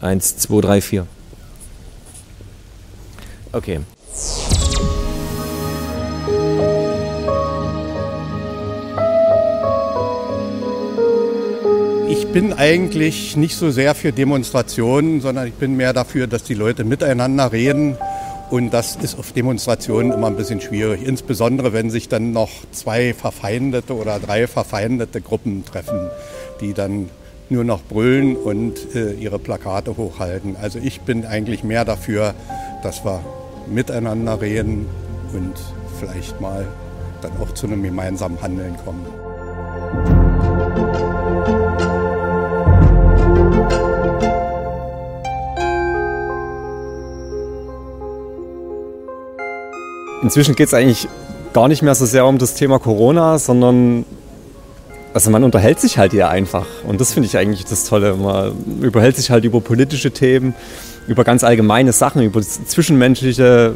1, 2, 3, 4. Okay. Ich bin eigentlich nicht so sehr für Demonstrationen, sondern ich bin mehr dafür, dass die Leute miteinander reden. Und das ist auf Demonstrationen immer ein bisschen schwierig. Insbesondere, wenn sich dann noch 2 verfeindete oder 3 verfeindete Gruppen treffen, die dann nur noch brüllen und ihre Plakate hochhalten. Also ich bin eigentlich mehr dafür, dass wir miteinander reden und vielleicht mal dann auch zu einem gemeinsamen Handeln kommen. Inzwischen geht es eigentlich gar nicht mehr so sehr um das Thema Corona, sondern also man unterhält sich halt eher einfach. Und das finde ich eigentlich das Tolle. Man überhält sich halt über politische Themen, über ganz allgemeine Sachen, über zwischenmenschliche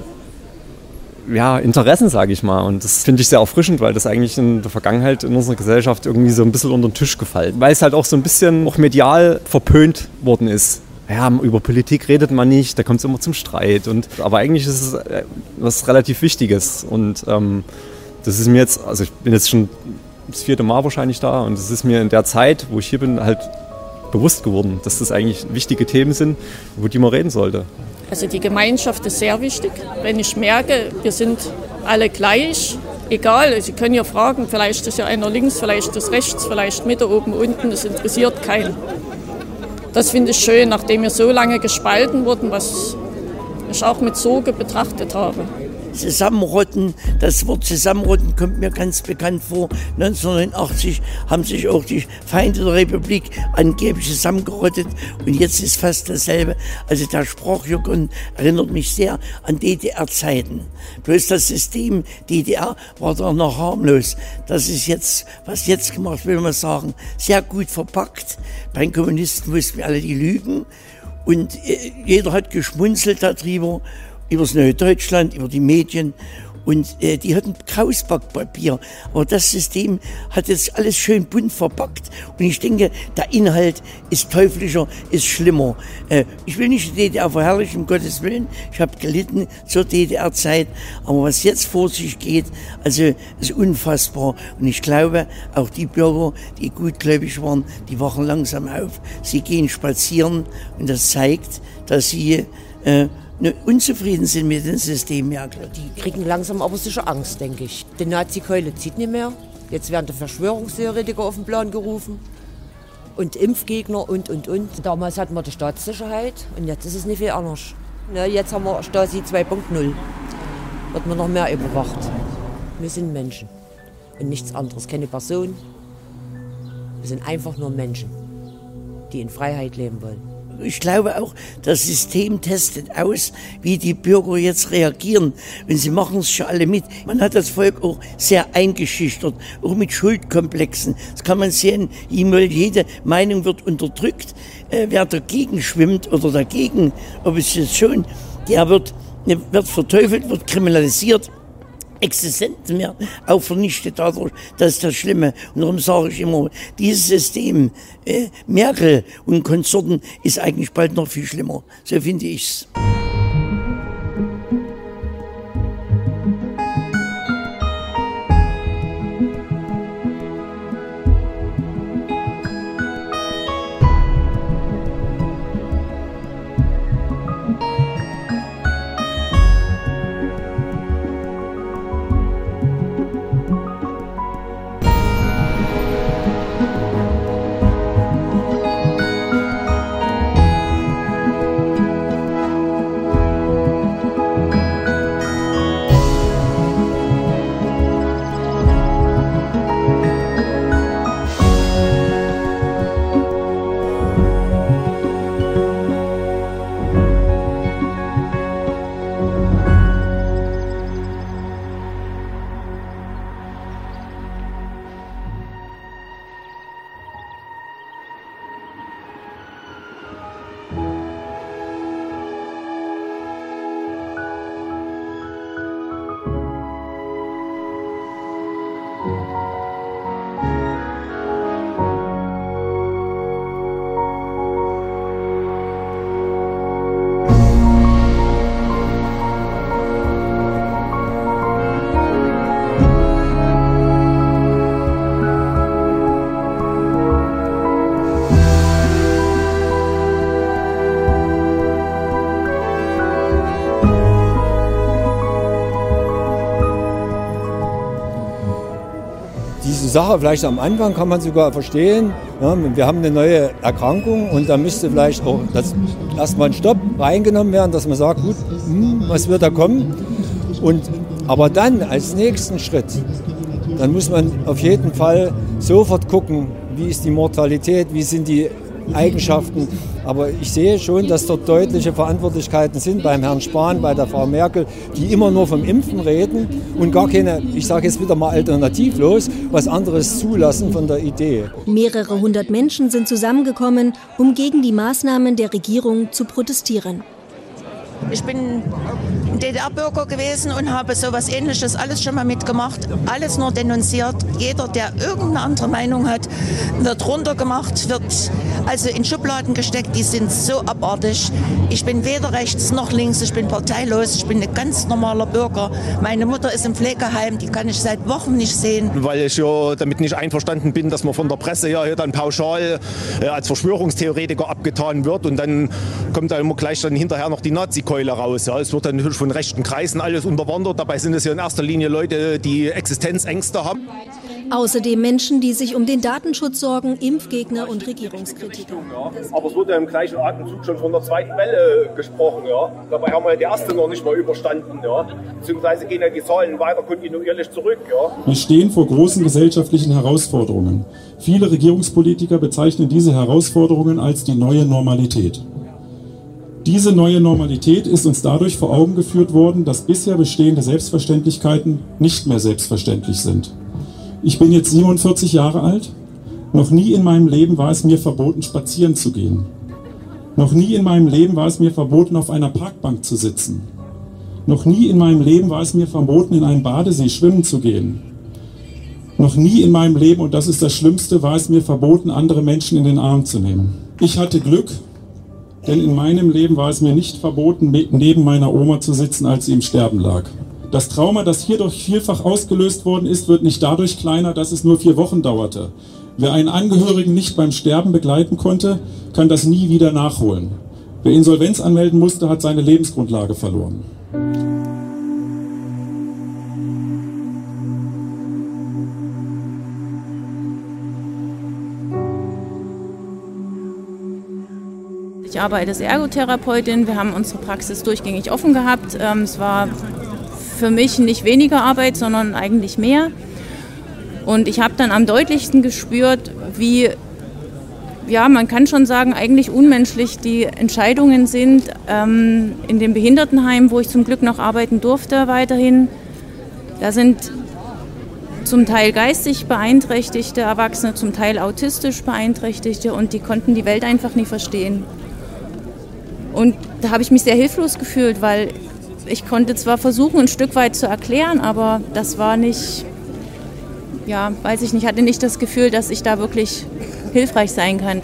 Interessen, sage ich mal. Und das finde ich sehr erfrischend, weil das eigentlich in der Vergangenheit in unserer Gesellschaft irgendwie so ein bisschen unter den Tisch gefallen. Weil es halt auch so ein bisschen auch medial verpönt worden ist. Ja, über Politik redet man nicht, da kommt es immer zum Streit. Aber eigentlich ist es was relativ Wichtiges. Und das ist mir jetzt, also ich bin jetzt schon das 4. Mal wahrscheinlich da und es ist mir in der Zeit, wo ich hier bin, halt bewusst geworden, dass das eigentlich wichtige Themen sind, über die man reden sollte. Also die Gemeinschaft ist sehr wichtig. Wenn ich merke, wir sind alle gleich, egal, Sie können ja fragen, vielleicht ist ja einer links, vielleicht ist rechts, vielleicht Mitte, oben, unten, das interessiert keinen. Das finde ich schön, nachdem wir so lange gespalten wurden, was ich auch mit Sorge betrachtet habe. Zusammenrotten, das Wort Zusammenrotten kommt mir ganz bekannt vor. 1989 haben sich auch die Feinde der Republik angeblich zusammengerottet und jetzt ist fast dasselbe. Also der Sprachjargon erinnert mich sehr an DDR-Zeiten. Bloß das System DDR war doch noch harmlos. Das ist jetzt, was jetzt gemacht, will man sagen, sehr gut verpackt. Bei den Kommunisten wussten wir alle die Lügen und jeder hat geschmunzelt darüber. Über das Neue Deutschland, über die Medien und die hatten Krausbackpapier. Aber das System hat jetzt alles schön bunt verpackt und ich denke, der Inhalt ist teuflischer, ist schlimmer. Ich will nicht die DDR verherrlichen, um Gottes Willen. Ich habe gelitten zur DDR-Zeit, aber was jetzt vor sich geht, also ist unfassbar. Und ich glaube, auch die Bürger, die gutgläubig waren, die wachen langsam auf. Sie gehen spazieren und das zeigt, dass sie unzufrieden sind mit dem System Merkel. Die kriegen langsam aber sicher Angst, denke ich. Die Nazi-Keule zieht nicht mehr. Jetzt werden die Verschwörungstheoretiker auf den Plan gerufen. Und Impfgegner und. Damals hatten wir die Staatssicherheit und jetzt ist es nicht viel anders. Jetzt haben wir Stasi 2.0. Wird man noch mehr überwacht. Wir sind Menschen und nichts anderes. Keine Person. Wir sind einfach nur Menschen, die in Freiheit leben wollen. Ich glaube auch, das System testet aus, wie die Bürger jetzt reagieren. Und sie machen es schon alle mit. Man hat das Volk auch sehr eingeschüchtert, auch mit Schuldkomplexen. Das kann man sehen, jede Meinung wird unterdrückt. Wer dagegen schwimmt oder dagegen, ob es jetzt schon, der wird verteufelt, wird kriminalisiert. Existenzen mehr auch vernichtet dadurch, das ist das Schlimme. Und darum sage ich immer, dieses System Merkel und Konsorten ist eigentlich bald noch viel schlimmer. So finde ich's. Sache vielleicht am Anfang kann man sogar verstehen, ja, wir haben eine neue Erkrankung und da müsste vielleicht auch erstmal ein Stopp reingenommen werden, dass man sagt, gut, was wird da kommen? Aber dann als nächsten Schritt, dann muss man auf jeden Fall sofort gucken, wie ist die Mortalität, wie sind die Eigenschaften. Aber ich sehe schon, dass dort deutliche Verantwortlichkeiten sind beim Herrn Spahn, bei der Frau Merkel, die immer nur vom Impfen reden und gar keine, ich sage jetzt wieder mal alternativlos, was anderes zulassen von der Idee. Mehrere hundert Menschen sind zusammengekommen, um gegen die Maßnahmen der Regierung zu protestieren. Ich bin DDR-Bürger gewesen und habe sowas Ähnliches alles schon mal mitgemacht. Alles nur denunziert. Jeder, der irgendeine andere Meinung hat, wird runtergemacht, wird also in Schubladen gesteckt. Die sind so abartig. Ich bin weder rechts noch links. Ich bin parteilos. Ich bin ein ganz normaler Bürger. Meine Mutter ist im Pflegeheim. Die kann ich seit Wochen nicht sehen. Weil ich ja damit nicht einverstanden bin, dass man von der Presse hier dann pauschal als Verschwörungstheoretiker abgetan wird. Und dann kommt da immer gleich dann hinterher noch die Nazi-Keule raus. Ja, es wird dann natürlich von rechten Kreisen alles unterwandert. Dabei sind es ja in erster Linie Leute, die Existenzängste haben. Außerdem Menschen, die sich um den Datenschutz sorgen, Impfgegner und Regierungskritiker. Ja, aber es wurde im gleichen Atemzug schon von der zweiten Welle gesprochen. Ja. Dabei haben wir die erste noch nicht mal überstanden. Ja. Beziehungsweise gehen ja die Zahlen weiter kontinuierlich zurück. Ja. Wir stehen vor großen gesellschaftlichen Herausforderungen. Viele Regierungspolitiker bezeichnen diese Herausforderungen als die neue Normalität. Diese neue Normalität ist uns dadurch vor Augen geführt worden, dass bisher bestehende Selbstverständlichkeiten nicht mehr selbstverständlich sind. Ich bin jetzt 47 Jahre alt. Noch nie in meinem Leben war es mir verboten, spazieren zu gehen. Noch nie in meinem Leben war es mir verboten, auf einer Parkbank zu sitzen. Noch nie in meinem Leben war es mir verboten, in einen Badesee schwimmen zu gehen. Noch nie in meinem Leben, und das ist das Schlimmste, war es mir verboten, andere Menschen in den Arm zu nehmen. Ich hatte Glück, denn in meinem Leben war es mir nicht verboten, neben meiner Oma zu sitzen, als sie im Sterben lag. Das Trauma, das hierdurch vielfach ausgelöst worden ist, wird nicht dadurch kleiner, dass es nur 4 Wochen dauerte. Wer einen Angehörigen nicht beim Sterben begleiten konnte, kann das nie wieder nachholen. Wer Insolvenz anmelden musste, hat seine Lebensgrundlage verloren. Ich arbeite als Ergotherapeutin. Wir haben unsere Praxis durchgängig offen gehabt. Es war für mich nicht weniger Arbeit, sondern eigentlich mehr. Und ich habe dann am deutlichsten gespürt, wie, ja, man kann schon sagen, eigentlich unmenschlich die Entscheidungen sind in dem Behindertenheim, wo ich zum Glück noch arbeiten durfte weiterhin. Da sind zum Teil geistig beeinträchtigte Erwachsene, zum Teil autistisch beeinträchtigte und die konnten die Welt einfach nicht verstehen. Und da habe ich mich sehr hilflos gefühlt, weil ich konnte zwar versuchen, ein Stück weit zu erklären, aber das war nicht, ja, weiß ich nicht, hatte nicht das Gefühl, dass ich da wirklich hilfreich sein kann.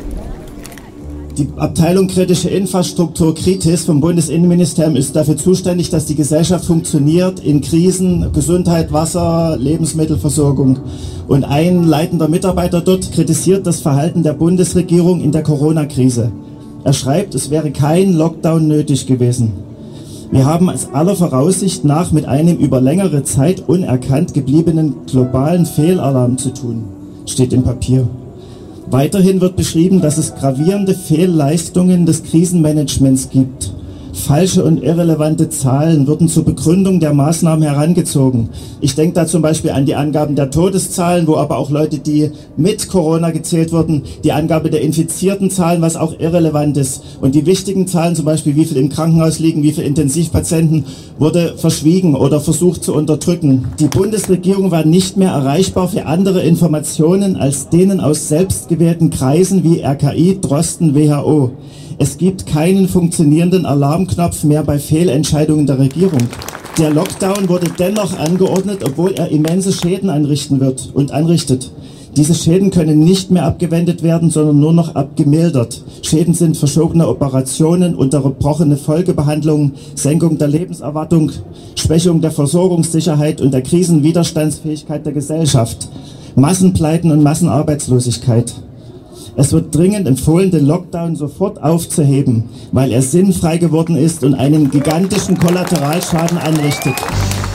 Die Abteilung Kritische Infrastruktur Kritis vom Bundesinnenministerium ist dafür zuständig, dass die Gesellschaft funktioniert in Krisen, Gesundheit, Wasser, Lebensmittelversorgung. Und ein leitender Mitarbeiter dort kritisiert das Verhalten der Bundesregierung in der Corona-Krise. Er schreibt, es wäre kein Lockdown nötig gewesen. Wir haben es aller Voraussicht nach mit einem über längere Zeit unerkannt gebliebenen globalen Fehlalarm zu tun, steht im Papier. Weiterhin wird beschrieben, dass es gravierende Fehlleistungen des Krisenmanagements gibt. Falsche und irrelevante Zahlen wurden zur Begründung der Maßnahmen herangezogen. Ich denke da zum Beispiel an die Angaben der Todeszahlen, wo aber auch Leute, die mit Corona gezählt wurden, die Angabe der infizierten Zahlen, was auch irrelevant ist. Und die wichtigen Zahlen, zum Beispiel wie viel im Krankenhaus liegen, wie viele Intensivpatienten, wurde verschwiegen oder versucht zu unterdrücken. Die Bundesregierung war nicht mehr erreichbar für andere Informationen als denen aus selbstgewählten Kreisen wie RKI, Drosten, WHO. Es gibt keinen funktionierenden Alarmknopf mehr bei Fehlentscheidungen der Regierung. Der Lockdown wurde dennoch angeordnet, obwohl er immense Schäden anrichten wird und anrichtet. Diese Schäden können nicht mehr abgewendet werden, sondern nur noch abgemildert. Schäden sind verschobene Operationen, unterbrochene Folgebehandlungen, Senkung der Lebenserwartung, Schwächung der Versorgungssicherheit und der Krisenwiderstandsfähigkeit der Gesellschaft, Massenpleiten und Massenarbeitslosigkeit. Es wird dringend empfohlen, den Lockdown sofort aufzuheben, weil er sinnfrei geworden ist und einen gigantischen Kollateralschaden anrichtet.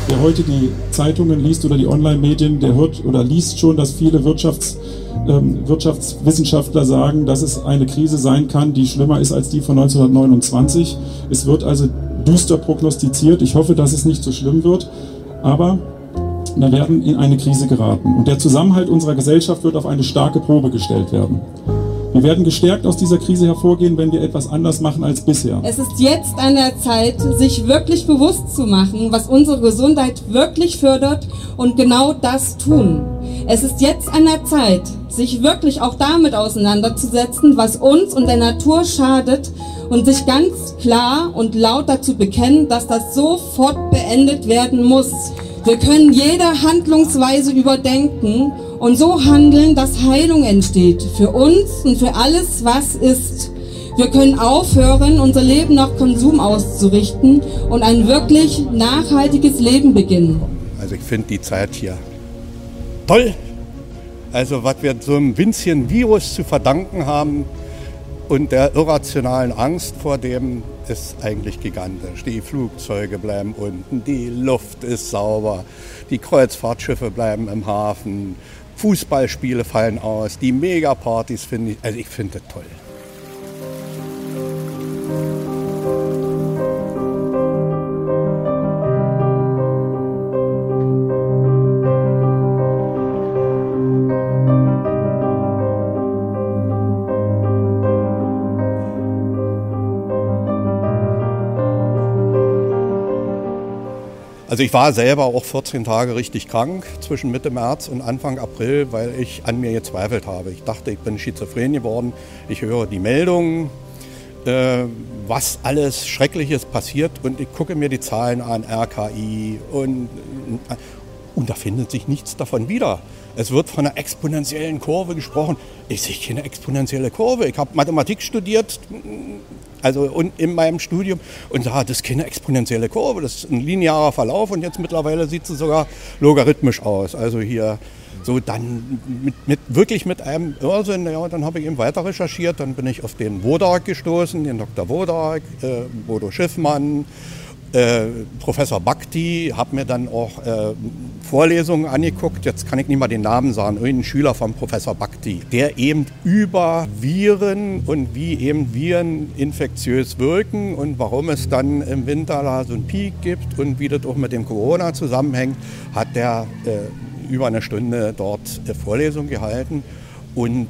Wer heute die Zeitungen liest oder die Online-Medien, der hört oder liest schon, dass viele Wirtschaftswissenschaftler sagen, dass es eine Krise sein kann, die schlimmer ist als die von 1929. Es wird also düster prognostiziert. Ich hoffe, dass es nicht so schlimm wird, aber wir werden in eine Krise geraten. Und der Zusammenhalt unserer Gesellschaft wird auf eine starke Probe gestellt werden. Wir werden gestärkt aus dieser Krise hervorgehen, wenn wir etwas anders machen als bisher. Es ist jetzt an der Zeit, sich wirklich bewusst zu machen, was unsere Gesundheit wirklich fördert und genau das tun. Es ist jetzt an der Zeit, sich wirklich auch damit auseinanderzusetzen, was uns und der Natur schadet und sich ganz klar und laut dazu bekennen, dass das sofort beendet werden muss. Wir können jede Handlungsweise überdenken und so handeln, dass Heilung entsteht. Für uns und für alles, was ist. Wir können aufhören, unser Leben nach Konsum auszurichten und ein wirklich nachhaltiges Leben beginnen. Also ich finde die Zeit hier toll. Also was wir so einem winzigen Virus zu verdanken haben und der irrationalen Angst vor dem, ist eigentlich gigantisch. Die Flugzeuge bleiben unten, die Luft ist sauber, die Kreuzfahrtschiffe bleiben im Hafen, Fußballspiele fallen aus, die Megapartys finde ich, also ich finde das toll. Also ich war selber auch 14 Tage richtig krank zwischen Mitte März und Anfang April, weil ich an mir gezweifelt habe. Ich dachte, ich bin schizophren geworden. Ich höre die Meldungen, was alles Schreckliches passiert und ich gucke mir die Zahlen an, RKI und da findet sich nichts davon wieder. Es wird von einer exponentiellen Kurve gesprochen. Ich sehe keine exponentielle Kurve. Ich habe Mathematik studiert, also in meinem Studium, und das ist keine exponentielle Kurve, das ist ein linearer Verlauf und jetzt mittlerweile sieht sie sogar logarithmisch aus. Also hier so dann wirklich mit einem Irrsinn, ja, dann habe ich eben weiter recherchiert, dann bin ich auf den Wodarg gestoßen, den Dr. Wodarg, Bodo Schiffmann, Professor Bhakti, habe mir dann auch Vorlesungen angeguckt, jetzt kann ich nicht mal den Namen sagen, irgendein Schüler von Professor Bhakti, der eben über Viren und wie eben Viren infektiös wirken und warum es dann im Winter da so einen Peak gibt und wie das auch mit dem Corona zusammenhängt, hat der über eine Stunde dort Vorlesung gehalten und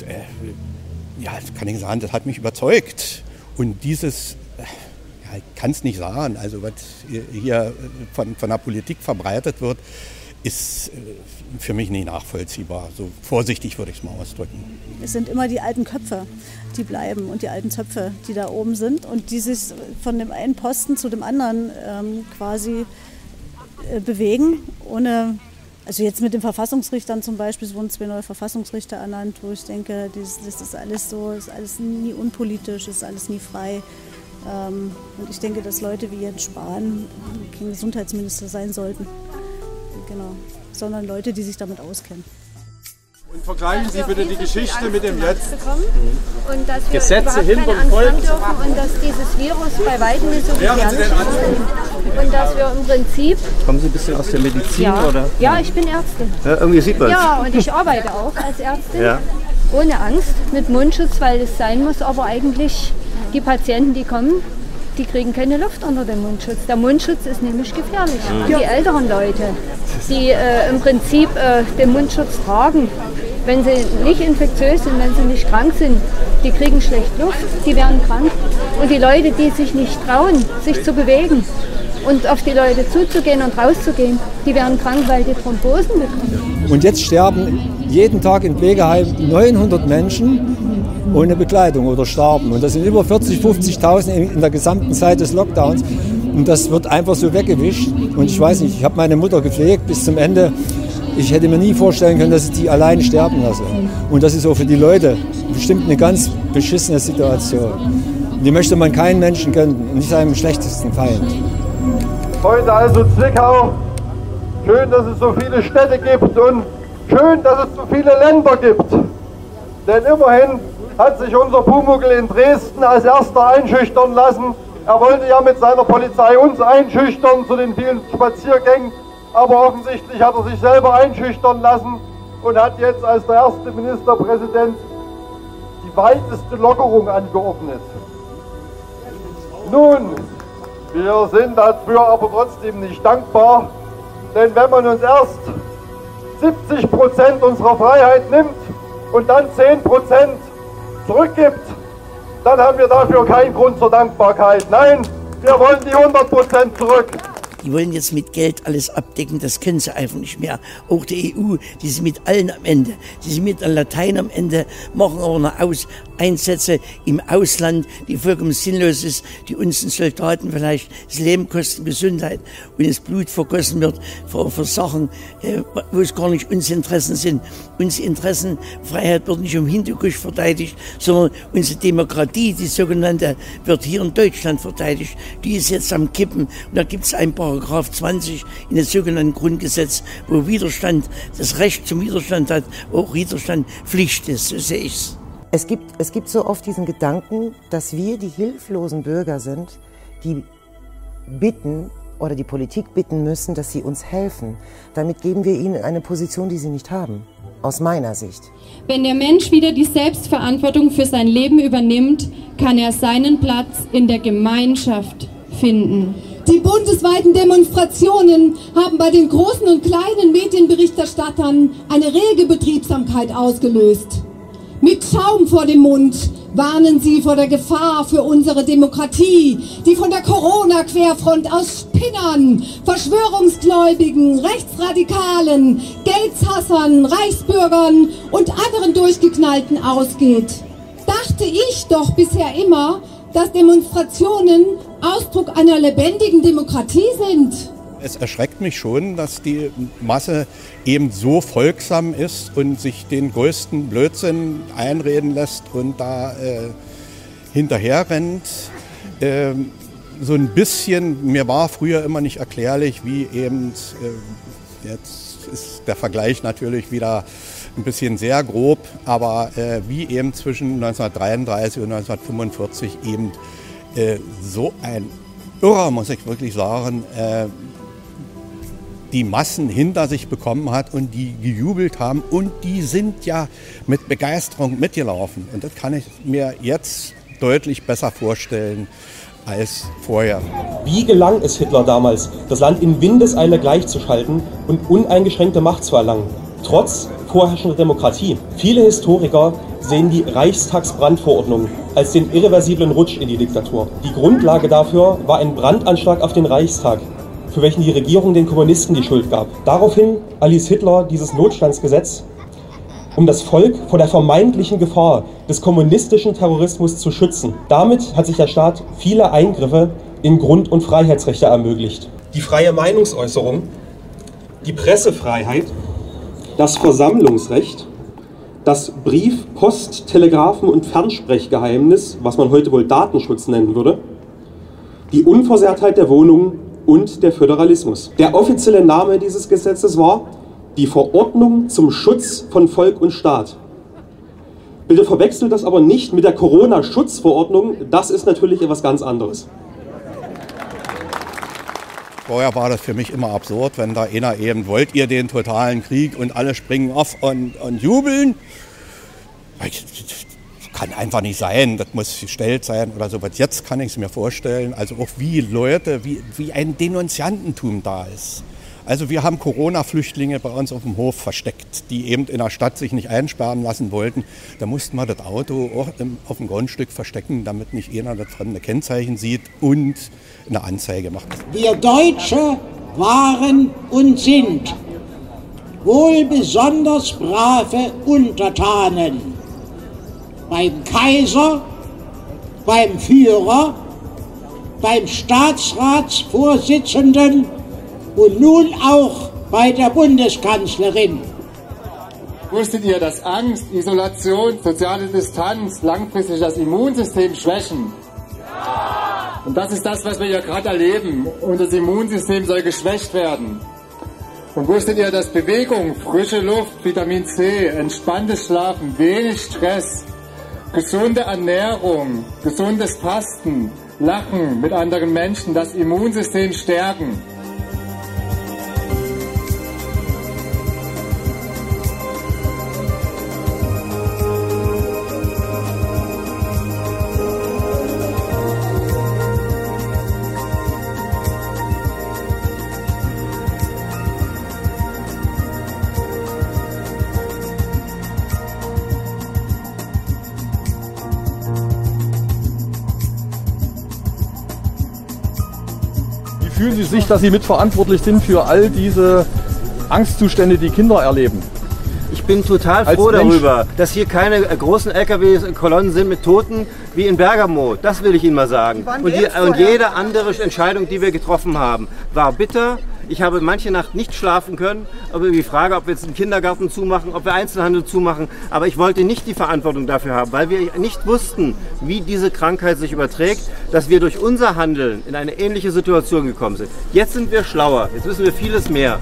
ja, kann ich sagen, das hat mich überzeugt und dieses ich kann es nicht sagen. Also was hier von der Politik verbreitet wird, ist für mich nicht nachvollziehbar. So vorsichtig würde ich es mal ausdrücken. Es sind immer die alten Köpfe, die bleiben und die alten Zöpfe, die da oben sind und die sich von dem einen Posten zu dem anderen quasi bewegen, ohne... Also jetzt mit den Verfassungsrichtern zum Beispiel, es wurden 2 neue Verfassungsrichter ernannt, wo ich denke, das ist alles so, ist alles nie unpolitisch, ist alles nie frei. Und ich denke, dass Leute wie Jens Spahn kein Gesundheitsminister sein sollten, genau, sondern Leute, die sich damit auskennen. Und vergleichen Sie bitte die Geschichte mit dem Jetzt. Und dass wir Gesetze überhaupt keine Angst haben dürfen und dass dieses Virus bei weitem nicht so gefährlich ist. Und dass wir im Prinzip... Kommen Sie ein bisschen aus der Medizin, oder? Ja, ich bin Ärztin. Ja, irgendwie sieht man es. Ja, und ich arbeite auch als Ärztin. Ja. Ohne Angst, mit Mundschutz, weil es sein muss. Aber eigentlich die Patienten, die kommen, die kriegen keine Luft unter dem Mundschutz. Der Mundschutz ist nämlich gefährlich. Und die älteren Leute, die im Prinzip den Mundschutz tragen, wenn sie nicht infektiös sind, wenn sie nicht krank sind, die kriegen schlecht Luft, die werden krank. Und die Leute, die sich nicht trauen, sich zu bewegen und auf die Leute zuzugehen und rauszugehen, die werden krank, weil die Thrombosen bekommen. Und jetzt sterben jeden Tag in Pflegeheimen 900 Menschen ohne Begleitung oder starben. Und das sind über 40.000, 50.000 in der gesamten Zeit des Lockdowns. Und das wird einfach so weggewischt. Und ich weiß nicht, ich habe meine Mutter gepflegt bis zum Ende. Ich hätte mir nie vorstellen können, dass ich die allein sterben lasse. Und das ist auch für die Leute bestimmt eine ganz beschissene Situation. Und die möchte man keinen Menschen gönnen, nicht seinem schlechtesten Feind. Freunde, also Zwickau, schön, dass es so viele Städte gibt und schön, dass es so viele Länder gibt. Denn immerhin hat sich unser Pumuckl in Dresden als erster einschüchtern lassen. Er wollte ja mit seiner Polizei uns einschüchtern zu den vielen Spaziergängen. Aber offensichtlich hat er sich selber einschüchtern lassen und hat jetzt als der erste Ministerpräsident die weiteste Lockerung angeordnet. Nun, wir sind dafür aber trotzdem nicht dankbar, denn wenn man uns erst 70% unserer Freiheit nimmt und dann 10% zurückgibt, dann haben wir dafür keinen Grund zur Dankbarkeit. Nein, wir wollen die 100% zurück. Die wollen jetzt mit Geld alles abdecken, das können sie einfach nicht mehr. Auch die EU, die sind mit allen am Ende. Die sind mit Latein am Ende, machen aber noch Einsätze im Ausland, die vollkommen sinnlos ist, die unseren Soldaten vielleicht das Leben kosten, Gesundheit und das Blut vergossen wird für Sachen, wo es gar nicht unsere Interessen sind. Unsere Interessen, Freiheit wird nicht um Hindukusch verteidigt, sondern unsere Demokratie, die sogenannte, wird hier in Deutschland verteidigt. Die ist jetzt am Kippen. Und da gibt es ein Paragraph 20 in dem sogenannten Grundgesetz, wo Widerstand, das Recht zum Widerstand hat, auch Widerstand Pflicht ist, so sehe ich's. Es gibt so oft diesen Gedanken, dass wir die hilflosen Bürger sind, die bitten oder die Politik bitten müssen, dass sie uns helfen. Damit geben wir ihnen eine Position, die sie nicht haben, aus meiner Sicht. Wenn der Mensch wieder die Selbstverantwortung für sein Leben übernimmt, kann er seinen Platz in der Gemeinschaft finden. Die bundesweiten Demonstrationen haben bei den großen und kleinen Medienberichterstattern eine rege Betriebsamkeit ausgelöst. Mit Schaum vor dem Mund warnen sie vor der Gefahr für unsere Demokratie, die von der Corona-Querfront aus Spinnern, Verschwörungsgläubigen, Rechtsradikalen, Geldshassern, Reichsbürgern und anderen Durchgeknallten ausgeht. Dachte ich doch bisher immer, dass Demonstrationen Ausdruck einer lebendigen Demokratie sind. Es erschreckt mich schon, dass die Masse eben so folgsam ist und sich den größten Blödsinn einreden lässt und da hinterher rennt. So ein bisschen, mir war früher immer nicht erklärlich, wie eben, jetzt ist der Vergleich natürlich wieder ein bisschen sehr grob, aber wie eben zwischen 1933 und 1945 eben so ein Irrer, muss ich wirklich sagen, die Massen hinter sich bekommen hat und die gejubelt haben und die sind ja mit Begeisterung mitgelaufen. Und das kann ich mir jetzt deutlich besser vorstellen als vorher. Wie gelang es Hitler damals, das Land in Windeseile gleichzuschalten und uneingeschränkte Macht zu erlangen, trotz vorherrschender Demokratie? Viele Historiker sehen die Reichstagsbrandverordnung als den irreversiblen Rutsch in die Diktatur. Die Grundlage dafür war ein Brandanschlag auf den Reichstag, für welchen die Regierung den Kommunisten die Schuld gab. Daraufhin erließ Hitler dieses Notstandsgesetz, um das Volk vor der vermeintlichen Gefahr des kommunistischen Terrorismus zu schützen. Damit hat sich der Staat viele Eingriffe in Grund- und Freiheitsrechte ermöglicht. Die freie Meinungsäußerung, die Pressefreiheit, das Versammlungsrecht, das Brief-, Post-, Telegrafen- und Fernsprechgeheimnis, was man heute wohl Datenschutz nennen würde, die Unversehrtheit der Wohnung und der Föderalismus. Der offizielle Name dieses Gesetzes war die Verordnung zum Schutz von Volk und Staat. Bitte verwechselt das aber nicht mit der Corona-Schutzverordnung, das ist natürlich etwas ganz anderes. Vorher war das für mich immer absurd, wenn da einer eben, wollt ihr den totalen Krieg und alle springen auf und jubeln? Das kann einfach nicht sein, das muss gestellt sein oder so. Jetzt kann ich es mir vorstellen, also auch wie Leute, wie ein Denunziantentum da ist. Also wir haben Corona-Flüchtlinge bei uns auf dem Hof versteckt, die eben in der Stadt sich nicht einsperren lassen wollten. Da mussten wir das Auto auch auf dem Grundstück verstecken, damit nicht einer das fremde Kennzeichen sieht und eine Anzeige macht. Wir Deutsche waren und sind wohl besonders brave Untertanen. Beim Kaiser, beim Führer, beim Staatsratsvorsitzenden und nun auch bei der Bundeskanzlerin. Wusstet ihr, dass Angst, Isolation, soziale Distanz langfristig das Immunsystem schwächen? Ja! Und das ist das, was wir hier gerade erleben. Unser Immunsystem soll geschwächt werden. Und wusstet ihr, dass Bewegung, frische Luft, Vitamin C, entspanntes Schlafen, wenig Stress, gesunde Ernährung, gesundes Fasten, Lachen mit anderen Menschen das Immunsystem stärken? Fühlen Sie sich, dass Sie mitverantwortlich sind für all diese Angstzustände, die Kinder erleben? Ich bin total froh darüber, dass hier keine großen LKW-Kolonnen sind mit Toten wie in Bergamo. Das will ich Ihnen mal sagen. Und jede andere Entscheidung, die wir getroffen haben, war bitter. Ich habe manche Nacht nicht schlafen können, aber die Frage, ob wir jetzt einen Kindergarten zumachen, ob wir Einzelhandel zumachen. Aber ich wollte nicht die Verantwortung dafür haben, weil wir nicht wussten, wie diese Krankheit sich überträgt, dass wir durch unser Handeln in eine ähnliche Situation gekommen sind. Jetzt sind wir schlauer, jetzt wissen wir vieles mehr.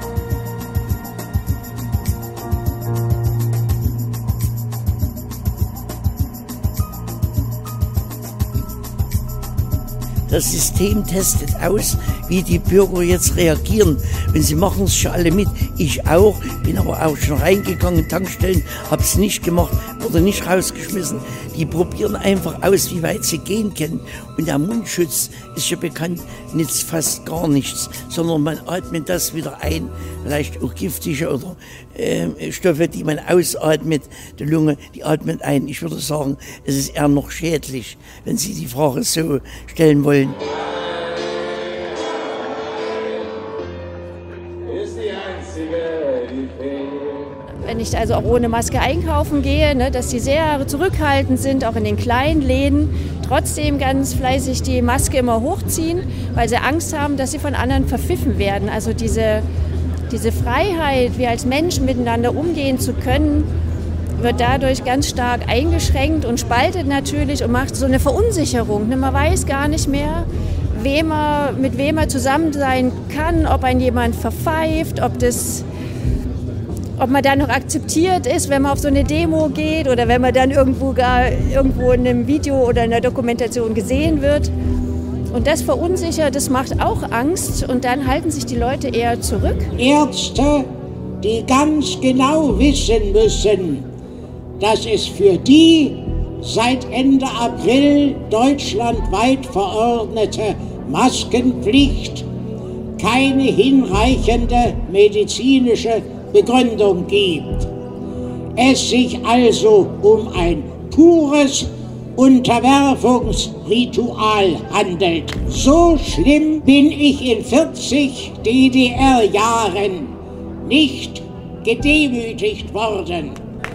Das System testet aus, wie die Bürger jetzt reagieren. Und sie machen es schon alle mit. Ich auch, bin aber auch schon reingegangen in Tankstellen, habe es nicht gemacht, wurde nicht rausgeschmissen. Die probieren einfach aus, wie weit sie gehen können. Und der Mundschutz ist ja bekannt, nützt fast gar nichts, sondern man atmet das wieder ein, vielleicht auch giftige oder Stoffe, die man ausatmet, die Lunge, die atmet ein. Ich würde sagen, es ist eher noch schädlich, wenn Sie die Frage so stellen wollen. Wenn ich also auch ohne Maske einkaufen gehe, ne, dass die sehr zurückhaltend sind, auch in den kleinen Läden, trotzdem ganz fleißig die Maske immer hochziehen, weil sie Angst haben, dass sie von anderen verpfiffen werden. Also diese Freiheit, wir als Menschen miteinander umgehen zu können, wird dadurch ganz stark eingeschränkt und spaltet natürlich und macht so eine Verunsicherung. Man weiß gar nicht mehr, mit wem er zusammen sein kann, ob einen jemand verpfeift, ob man dann noch akzeptiert ist, wenn man auf so eine Demo geht oder wenn man dann irgendwo in einem Video oder in einer Dokumentation gesehen wird. Und das verunsichert, das macht auch Angst und dann halten sich die Leute eher zurück. Ärzte, die ganz genau wissen müssen, dass es für die seit Ende April deutschlandweit verordnete Maskenpflicht keine hinreichende medizinische Begründung gibt. Es sich also um ein pures Unterwerfungsritual handelt. So schlimm bin ich in 40 DDR-Jahren nicht gedemütigt worden.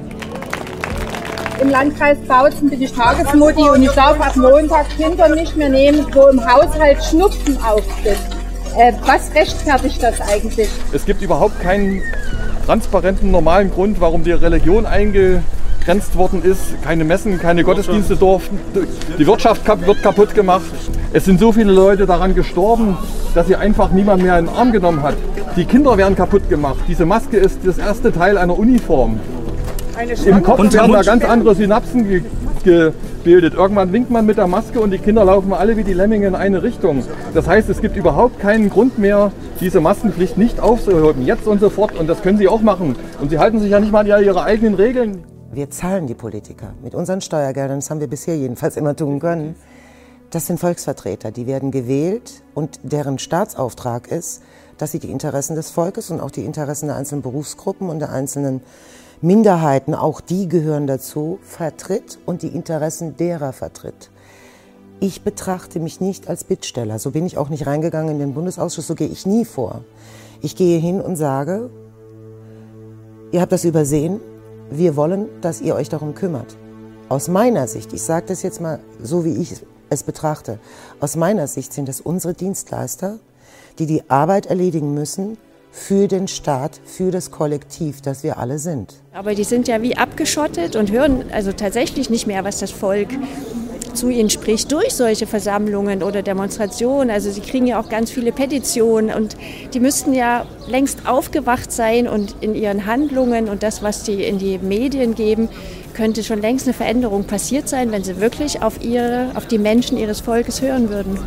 Im Landkreis Bautzen bin ich Tagesmutti und ich darf ab Montag Kinder nicht mehr nehmen, wo im Haushalt Schnupfen auftritt. Was rechtfertigt das eigentlich? Es gibt überhaupt keinen transparenten, normalen Grund, warum die Religion eingegrenzt worden ist. Keine Messen, keine Gottesdienste durften. Die Wirtschaft wird kaputt gemacht. Es sind so viele Leute daran gestorben, dass sie einfach niemand mehr in den Arm genommen hat. Die Kinder werden kaputt gemacht. Diese Maske ist das erste Teil einer Uniform. Im Kopf werden da ganz andere Synapsen gebildet. Irgendwann winkt man mit der Maske und die Kinder laufen alle wie die Lemminge in eine Richtung. Das heißt, es gibt überhaupt keinen Grund mehr, diese Maskenpflicht nicht aufzuheben. Jetzt und sofort. Und das können sie auch machen. Und sie halten sich ja nicht mal an ihre eigenen Regeln. Wir zahlen die Politiker mit unseren Steuergeldern. Das haben wir bisher jedenfalls immer tun können. Das sind Volksvertreter, die werden gewählt und deren Staatsauftrag ist, dass sie die Interessen des Volkes und auch die Interessen der einzelnen Berufsgruppen und der einzelnen Minderheiten, auch die gehören dazu, vertritt und die Interessen derer vertritt. Ich betrachte mich nicht als Bittsteller, so bin ich auch nicht reingegangen in den Bundesausschuss, so gehe ich nie vor. Ich gehe hin und sage, ihr habt das übersehen, wir wollen, dass ihr euch darum kümmert. Aus meiner Sicht, ich sage das jetzt mal so, wie ich es betrachte, aus meiner Sicht sind das unsere Dienstleister, die die Arbeit erledigen müssen, für den Staat, für das Kollektiv, das wir alle sind. Aber die sind ja wie abgeschottet und hören also tatsächlich nicht mehr, was das Volk zu ihnen spricht, durch solche Versammlungen oder Demonstrationen. Also sie kriegen ja auch ganz viele Petitionen und die müssten ja längst aufgewacht sein und in ihren Handlungen und das, was sie in die Medien geben, könnte schon längst eine Veränderung passiert sein, wenn sie wirklich auf die Menschen ihres Volkes hören würden.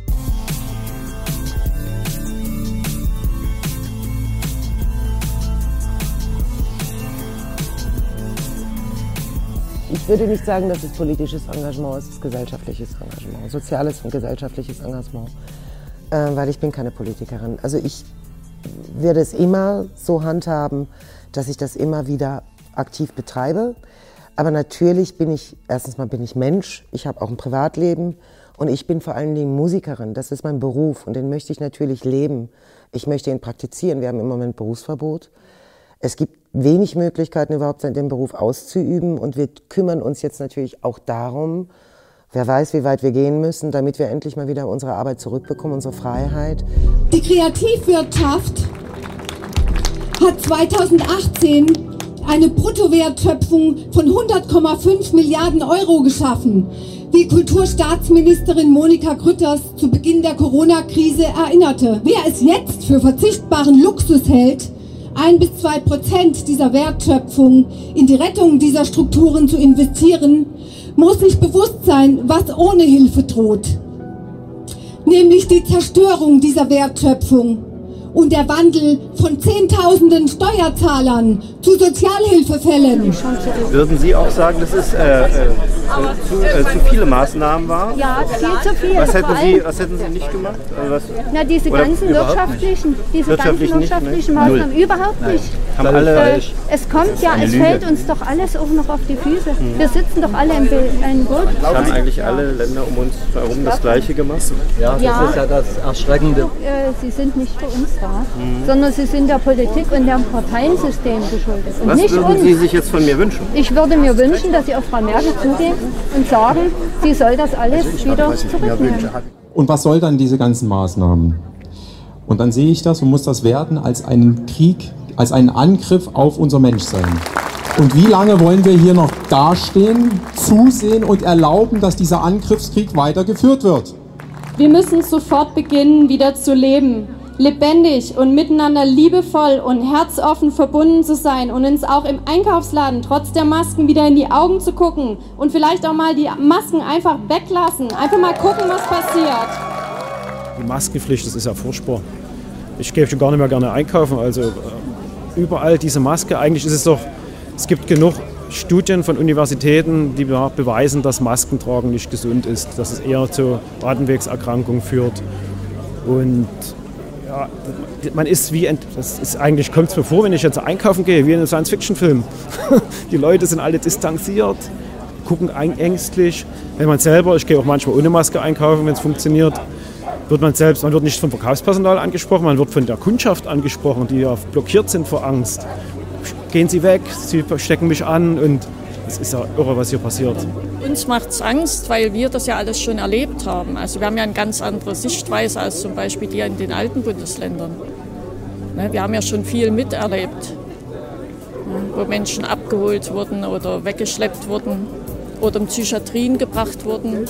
Ich würde nicht sagen, dass es politisches Engagement ist, es ist gesellschaftliches Engagement, soziales und gesellschaftliches Engagement, weil ich bin keine Politikerin. Also ich werde es immer so handhaben, dass ich das immer wieder aktiv betreibe. Aber natürlich bin ich, erstens mal bin ich Mensch, ich habe auch ein Privatleben Und ich bin vor allen Dingen Musikerin, das ist mein Beruf und den möchte ich natürlich leben. Ich möchte ihn praktizieren, wir haben im Moment Berufsverbot. Es gibt wenig Möglichkeiten überhaupt den Beruf auszuüben und wir kümmern uns jetzt natürlich auch darum, wer weiß, wie weit wir gehen müssen, damit wir endlich mal wieder unsere Arbeit zurückbekommen, unsere Freiheit. Die Kreativwirtschaft hat 2018 eine Bruttowertschöpfung von 100,5 Milliarden Euro geschaffen, wie Kulturstaatsministerin Monika Grütters zu Beginn der Corona-Krise erinnerte. Wer es jetzt für verzichtbaren Luxus hält, 1-2% dieser Wertschöpfung in die Rettung dieser Strukturen zu investieren, muss sich bewusst sein, was ohne Hilfe droht. Nämlich die Zerstörung dieser Wertschöpfung und der Wandel von Zehntausenden Steuerzahlern zu Sozialhilfefällen. Würden Sie auch sagen, dass es zu viele Maßnahmen waren? Ja, viel zu viel. Was hätten Sie nicht gemacht? Also na, diese ganzen wirtschaftlichen Maßnahmen überhaupt nicht. Haben alle es kommt ja, es fällt uns doch alles auch noch auf die Füße. Wir sitzen doch alle im Boot. Haben eigentlich alle Länder um uns herum das Gleiche gemacht? Ja, das ist ja das Erschreckende. Sie sind nicht für uns da, sondern sie sind der Politik und dem Parteiensystem geschuldet. Und was nicht würden uns. Sie sich jetzt von mir wünschen? Ich würde mir wünschen, dass Sie auf Frau Merkel zugehen und sagen, sie soll das alles wieder zurücknehmen. Und was soll dann diese ganzen Maßnahmen? Und dann sehe ich das und muss das werten als einen Krieg, als einen Angriff auf unser Menschsein. Und wie lange wollen wir hier noch dastehen, zusehen und erlauben, dass dieser Angriffskrieg weitergeführt wird? Wir müssen sofort beginnen, wieder zu leben. Lebendig und miteinander liebevoll und herzoffen verbunden zu sein und uns auch im Einkaufsladen trotz der Masken wieder in die Augen zu gucken und vielleicht auch mal die Masken einfach weglassen. Einfach mal gucken, was passiert. Die Maskenpflicht, das ist ja furchtbar. Ich gehe schon gar nicht mehr gerne einkaufen, also überall diese Maske. Eigentlich ist es doch, es gibt genug Studien von Universitäten, die beweisen, dass Maskentragen nicht gesund ist, dass es eher zu Atemwegserkrankungen führt. Und ja, man ist das ist eigentlich, kommt es mir vor, wenn ich jetzt einkaufen gehe, wie in einem Science-Fiction-Film. Die Leute sind alle distanziert, gucken ängstlich. Wenn man selber, ich gehe auch manchmal ohne Maske einkaufen, wenn es funktioniert, man wird nicht vom Verkaufspersonal angesprochen, man wird von der Kundschaft angesprochen, die ja blockiert sind vor Angst. Gehen Sie weg, Sie stecken mich an und es ist ja irre, was hier passiert. Uns macht es Angst, weil wir das ja alles schon erlebt haben. Also wir haben ja eine ganz andere Sichtweise als zum Beispiel die in den alten Bundesländern. Wir haben ja schon viel miterlebt, wo Menschen abgeholt wurden oder weggeschleppt wurden oder in Psychiatrien gebracht wurden.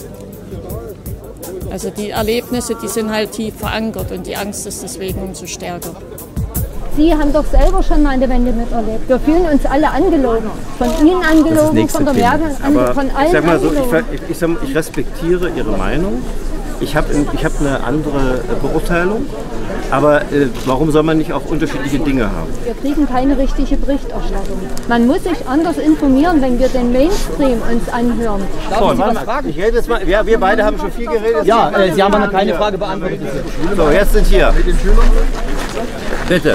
Also die Erlebnisse, die sind halt tief verankert und die Angst ist deswegen umso stärker. Sie haben doch selber schon mal eine Wende miterlebt. Wir fühlen uns alle angelogen. Von Ihnen angelogen, von der Merkel, von allen ich sag mal so, angelogen. ich respektiere Ihre Meinung. Ich habe eine andere Beurteilung. Aber warum soll man nicht auch unterschiedliche Dinge haben? Wir kriegen keine richtige Berichterstattung. Man muss sich anders informieren, wenn wir den Mainstream uns anhören. Ich rede jetzt mal, ja, wir beide haben schon viel geredet. Ja, Sie haben noch keine Frage beantwortet. So, jetzt sind hier. Bitte.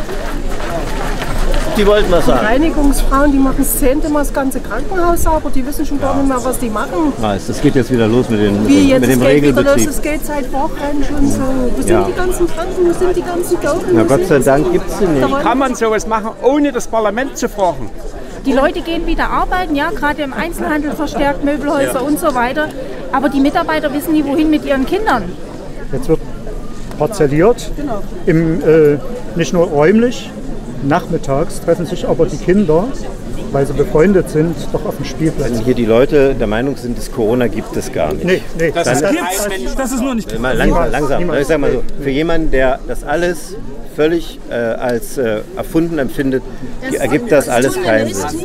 Die wollten was sagen. Die Reinigungsfrauen, die machen das 10. Mal das ganze Krankenhaus sauber, die wissen schon gar nicht mehr, was die machen. Das geht jetzt wieder los mit dem Regelbetrieb. Es geht seit Wochen schon so. Wo sind die ganzen Kranken, wo sind die ganzen Toten? Na Gott sei Dank gibt es sie nicht. Wie kann man sowas machen, ohne das Parlament zu fragen? Die Leute gehen wieder arbeiten, ja, gerade im Einzelhandel verstärkt, Möbelhäuser und so weiter. Aber die Mitarbeiter wissen nie, wohin mit ihren Kindern. Jetzt wird parzelliert, nicht nur räumlich. Nachmittags treffen sich aber die Kinder, weil sie befreundet sind, doch auf dem Spielplatz. Wenn hier die Leute der Meinung sind, dass Corona gibt es gar nicht. Nee, das ist nur nicht. Langsam. Ich sag mal so, für jemanden, der das alles völlig als erfunden empfindet, ergibt das alles keinen Sinn.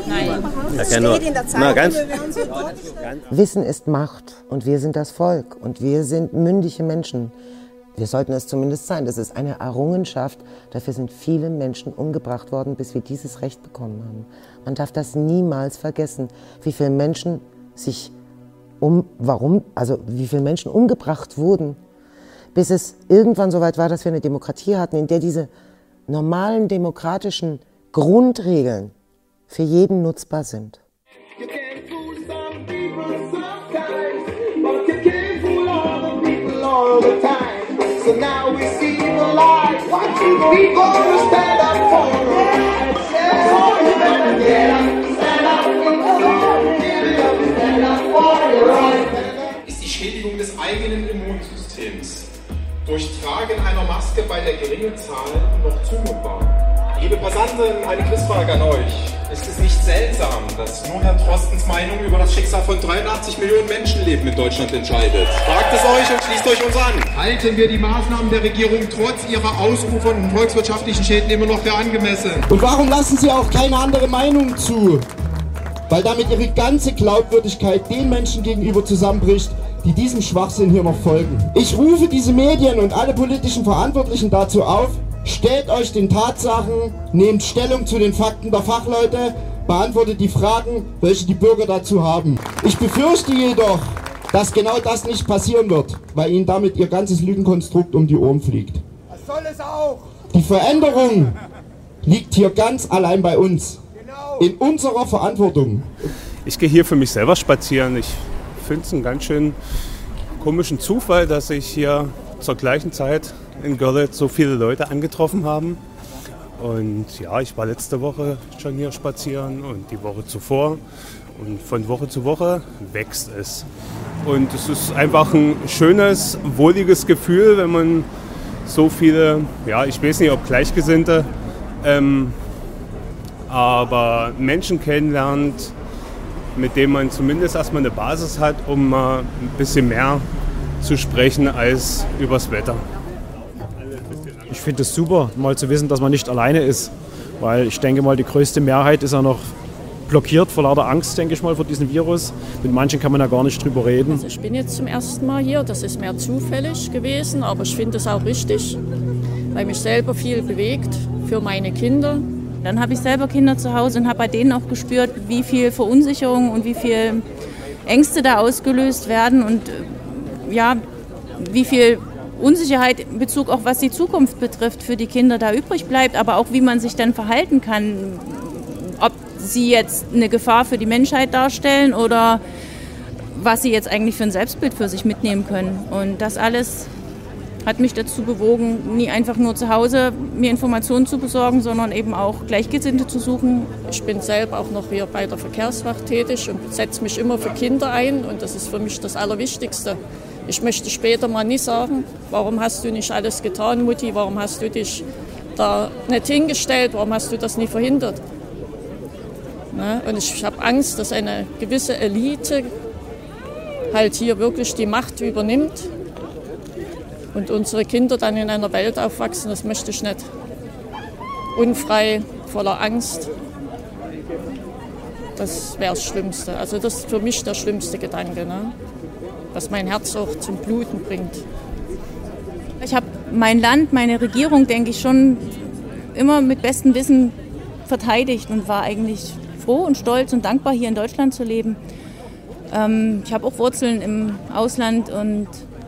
Wissen ist Macht und wir sind das Volk und wir sind mündige Menschen. Wir sollten es zumindest sein. Das ist eine Errungenschaft. Dafür sind viele Menschen umgebracht worden, bis wir dieses Recht bekommen haben. Man darf das niemals vergessen, wie viele Menschen wie viele Menschen umgebracht wurden, bis es irgendwann so weit war, dass wir eine Demokratie hatten, in der diese normalen demokratischen Grundregeln für jeden nutzbar sind. So now we see the light. We gonna stand up for the right. Stand up, stand up for the right. Ist die Schädigung des eigenen Immunsystems durch Tragen einer Maske bei der geringen Zahl noch zumutbar? Liebe Passanten, eine Quizfrage an euch. Ist es nicht seltsam, dass nur Herr Drostens Meinung über das Schicksal von 83 Millionen Menschenleben in Deutschland entscheidet? Fragt es euch und schließt euch uns an. Halten wir die Maßnahmen der Regierung trotz ihrer ausufernden volkswirtschaftlichen Schäden immer noch für angemessen? Und warum lassen Sie auch keine andere Meinung zu? Weil damit Ihre ganze Glaubwürdigkeit den Menschen gegenüber zusammenbricht, die diesem Schwachsinn hier noch folgen. Ich rufe diese Medien und alle politischen Verantwortlichen dazu auf, stellt euch den Tatsachen, nehmt Stellung zu den Fakten der Fachleute, beantwortet die Fragen, welche die Bürger dazu haben. Ich befürchte jedoch, dass genau das nicht passieren wird, weil ihnen damit ihr ganzes Lügenkonstrukt um die Ohren fliegt. Das soll es auch. Die Veränderung liegt hier ganz allein bei uns, in unserer Verantwortung. Ich gehe hier für mich selber spazieren. Ich finde es einen ganz schön komischen Zufall, dass ich hier zur gleichen Zeit in Görlitz so viele Leute angetroffen haben. Und ja, ich war letzte Woche schon hier spazieren und die Woche zuvor. Und von Woche zu Woche wächst es. Und es ist einfach ein schönes, wohliges Gefühl, wenn man so viele, ja, ich weiß nicht, ob Gleichgesinnte, aber Menschen kennenlernt, mit denen man zumindest erstmal eine Basis hat, um mal ein bisschen mehr zu sprechen als übers Wetter. Ich finde es super, mal zu wissen, dass man nicht alleine ist, weil ich denke mal, die größte Mehrheit ist ja noch blockiert vor lauter Angst, denke ich mal, vor diesem Virus. Mit manchen kann man ja gar nicht drüber reden. Also ich bin jetzt zum ersten Mal hier, das ist mehr zufällig gewesen, aber ich finde es auch richtig, weil mich selber viel bewegt für meine Kinder. Dann habe ich selber Kinder zu Hause und habe bei denen auch gespürt, wie viel Verunsicherung und wie viel Ängste da ausgelöst werden und ja, wie viel Unsicherheit in Bezug auch was die Zukunft betrifft für die Kinder da übrig bleibt, aber auch wie man sich dann verhalten kann, ob sie jetzt eine Gefahr für die Menschheit darstellen oder was sie jetzt eigentlich für ein Selbstbild für sich mitnehmen können. Und das alles hat mich dazu bewogen, nie einfach nur zu Hause mir Informationen zu besorgen, sondern eben auch Gleichgesinnte zu suchen. Ich bin selber auch noch hier bei der Verkehrswacht tätig und setze mich immer für Kinder ein und das ist für mich das Allerwichtigste. Ich möchte später mal nicht sagen, warum hast du nicht alles getan, Mutti, warum hast du dich da nicht hingestellt, warum hast du das nie verhindert? Ne? Und ich habe Angst, dass eine gewisse Elite halt hier wirklich die Macht übernimmt und unsere Kinder dann in einer Welt aufwachsen, das möchte ich nicht. Unfrei, voller Angst, das wäre das Schlimmste. Also das ist für mich der schlimmste Gedanke, ne? Was mein Herz auch zum Bluten bringt. Ich habe mein Land, meine Regierung, denke ich, schon immer mit bestem Wissen verteidigt und war eigentlich froh und stolz und dankbar, hier in Deutschland zu leben. Ich habe auch Wurzeln im Ausland und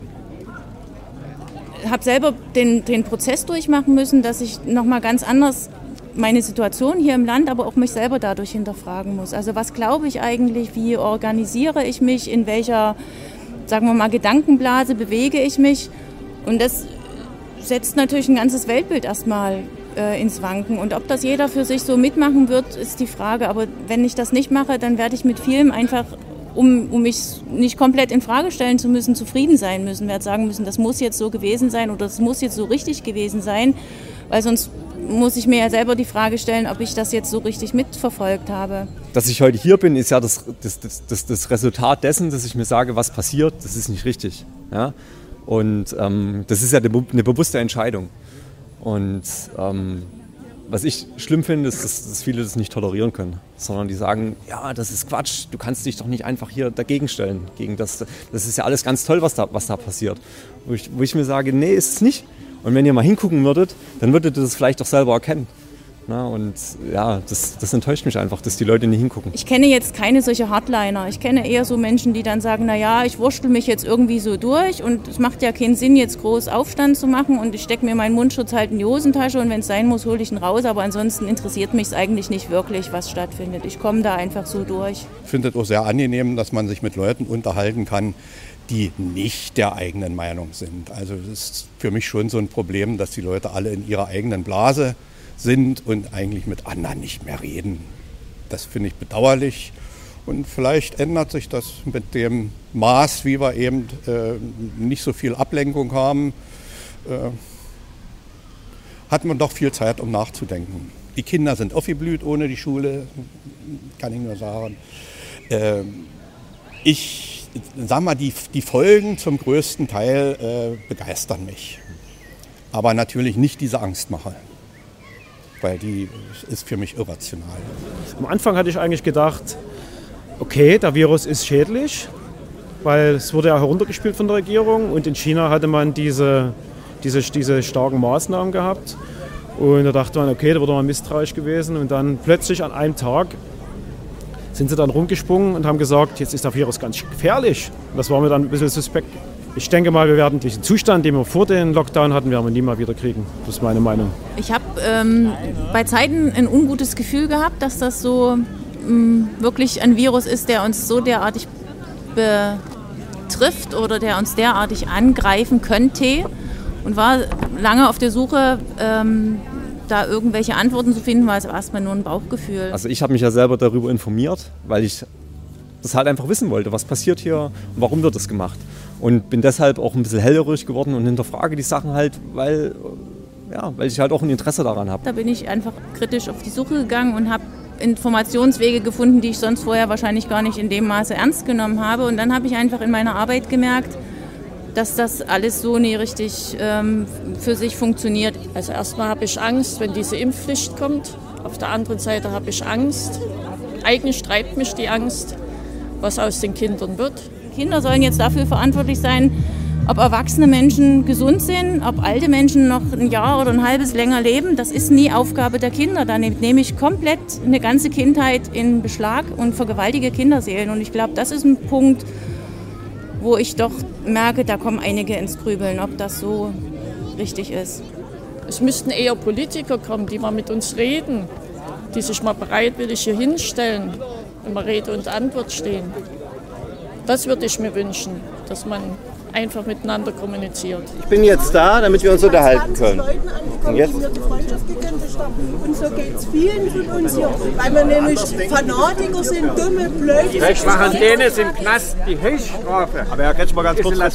habe selber den Prozess durchmachen müssen, dass ich nochmal ganz anders meine Situation hier im Land, aber auch mich selber dadurch hinterfragen muss. Also was glaube ich eigentlich, wie organisiere ich mich, in welcher, sagen wir mal, Gedankenblase bewege ich mich? Und das setzt natürlich ein ganzes Weltbild erstmal ins Wanken. Und ob das jeder für sich so mitmachen wird, ist die Frage. Aber wenn ich das nicht mache, dann werde ich mit vielem einfach, um mich nicht komplett in Frage stellen zu müssen, zufrieden sein müssen. Werde sagen müssen, das muss jetzt so gewesen sein oder das muss jetzt so richtig gewesen sein, weil sonst muss ich mir ja selber die Frage stellen, ob ich das jetzt so richtig mitverfolgt habe. Dass ich heute hier bin, ist ja das Resultat dessen, dass ich mir sage, was passiert, das ist nicht richtig. Ja? Und das ist ja eine bewusste Entscheidung. Und was ich schlimm finde, ist, dass viele das nicht tolerieren können, sondern die sagen, ja, das ist Quatsch, du kannst dich doch nicht einfach hier dagegen stellen. Gegen das ist ja alles ganz toll, was da passiert. Wo ich mir sage, nee, ist es nicht. Und wenn ihr mal hingucken würdet, dann würdet ihr das vielleicht auch selber erkennen. Na, und ja, das enttäuscht mich einfach, dass die Leute nicht hingucken. Ich kenne jetzt keine solche Hardliner. Ich kenne eher so Menschen, die dann sagen, naja, ich wurschtel mich jetzt irgendwie so durch und es macht ja keinen Sinn, jetzt groß Aufstand zu machen und ich stecke mir meinen Mundschutz halt in die Hosentasche und wenn es sein muss, hole ich ihn raus. Aber ansonsten interessiert mich es eigentlich nicht wirklich, was stattfindet. Ich komme da einfach so durch. Ich finde es auch sehr angenehm, dass man sich mit Leuten unterhalten kann, die nicht der eigenen Meinung sind. Also das ist für mich schon so ein Problem, dass die Leute alle in ihrer eigenen Blase sind und eigentlich mit anderen nicht mehr reden. Das finde ich bedauerlich. Und vielleicht ändert sich das mit dem Maß, wie wir eben nicht so viel Ablenkung haben. Hat man doch viel Zeit, um nachzudenken. Die Kinder sind aufgeblüht ohne die Schule, kann ich nur sagen. Ich sag mal, die Folgen zum größten Teil begeistern mich. Aber natürlich nicht diese Angstmache, weil die ist für mich irrational. Am Anfang hatte ich eigentlich gedacht, okay, der Virus ist schädlich, weil es wurde ja heruntergespielt von der Regierung und in China hatte man diese starken Maßnahmen gehabt. Und da dachte man, okay, da wurde man misstrauisch gewesen und dann plötzlich an einem Tag sind sie dann rumgesprungen und haben gesagt, jetzt ist der Virus ganz gefährlich. Und das war mir dann ein bisschen suspekt. Ich denke mal, wir werden diesen Zustand, den wir vor dem Lockdown hatten, werden wir nie mal wieder kriegen. Das ist meine Meinung. Ich habe bei Zeiten ein ungutes Gefühl gehabt, dass das so wirklich ein Virus ist, der uns so derartig betrifft oder der uns derartig angreifen könnte. Und war lange auf der Suche, da irgendwelche Antworten zu finden, weil es erstmal nur ein Bauchgefühl. Also ich habe mich ja selber darüber informiert, weil ich das halt einfach wissen wollte, was passiert hier und warum wird das gemacht. Und bin deshalb auch ein bisschen hellhörig geworden und hinterfrage die Sachen halt, weil ich halt auch ein Interesse daran habe. Da bin ich einfach kritisch auf die Suche gegangen und habe Informationswege gefunden, die ich sonst vorher wahrscheinlich gar nicht in dem Maße ernst genommen habe. Und dann habe ich einfach in meiner Arbeit gemerkt, dass das alles so nie richtig für sich funktioniert. Also erstmal habe ich Angst, wenn diese Impfpflicht kommt. Auf der anderen Seite habe ich Angst. Eigentlich treibt mich die Angst, was aus den Kindern wird. Kinder sollen jetzt dafür verantwortlich sein, ob erwachsene Menschen gesund sind, ob alte Menschen noch ein Jahr oder ein halbes länger leben. Das ist nie Aufgabe der Kinder. Da nehme ich komplett eine ganze Kindheit in Beschlag und vergewaltige Kinderseelen. Und ich glaube, das ist ein Punkt, wo ich doch merke, da kommen einige ins Grübeln, ob das so richtig ist. Es müssten eher Politiker kommen, die mal mit uns reden, die sich mal bereitwillig hier hinstellen und mal Rede und Antwort stehen. Das würde ich mir wünschen, dass man einfach miteinander kommuniziert. Ich bin jetzt da, damit wir uns unterhalten können. Und jetzt? Die Freundschaft gekündigt haben. Und so geht es vielen von uns hier, weil wir nämlich Fanatiker sind, dumme, blöde. Recht machen denen ist im Knast die Höchststrafe. Aber Herr Kretschmer, ganz kurz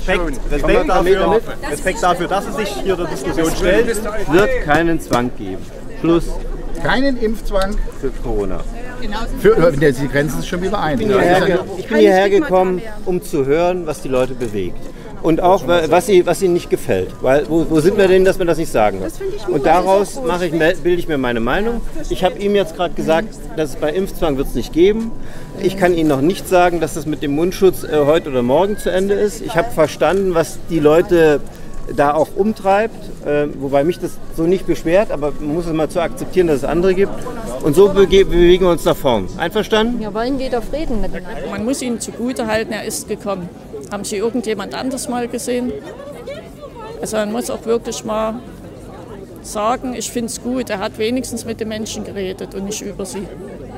Respekt dafür, dass Sie sich hier der Diskussion stellen. Es wird keinen Zwang geben. Schluss. Keinen Impfzwang für Corona. Die Grenzen ist schon wieder ein. Ich bin hierher gekommen, um zu hören, was die Leute bewegt. Und auch, was ihnen nicht gefällt. Weil, wo sind wir denn, dass man das nicht sagen muss? Und daraus bilde ich mir meine Meinung. Ich habe ihm jetzt gerade gesagt, dass es bei Impfzwang wird es nicht geben. Ich kann Ihnen noch nicht sagen, dass das mit dem Mundschutz heute oder morgen zu Ende ist. Ich habe verstanden, was die Leute da auch umtreibt, wobei mich das so nicht beschwert, aber man muss es mal zu akzeptieren, dass es andere gibt. Und so bewegen wir uns nach vorn. Einverstanden? Wir wollen wieder Frieden miteinander. Man muss ihm zugutehalten, er ist gekommen. Haben Sie irgendjemand anders mal gesehen? Also man muss auch wirklich mal sagen, ich finde es gut, er hat wenigstens mit den Menschen geredet und nicht über sie.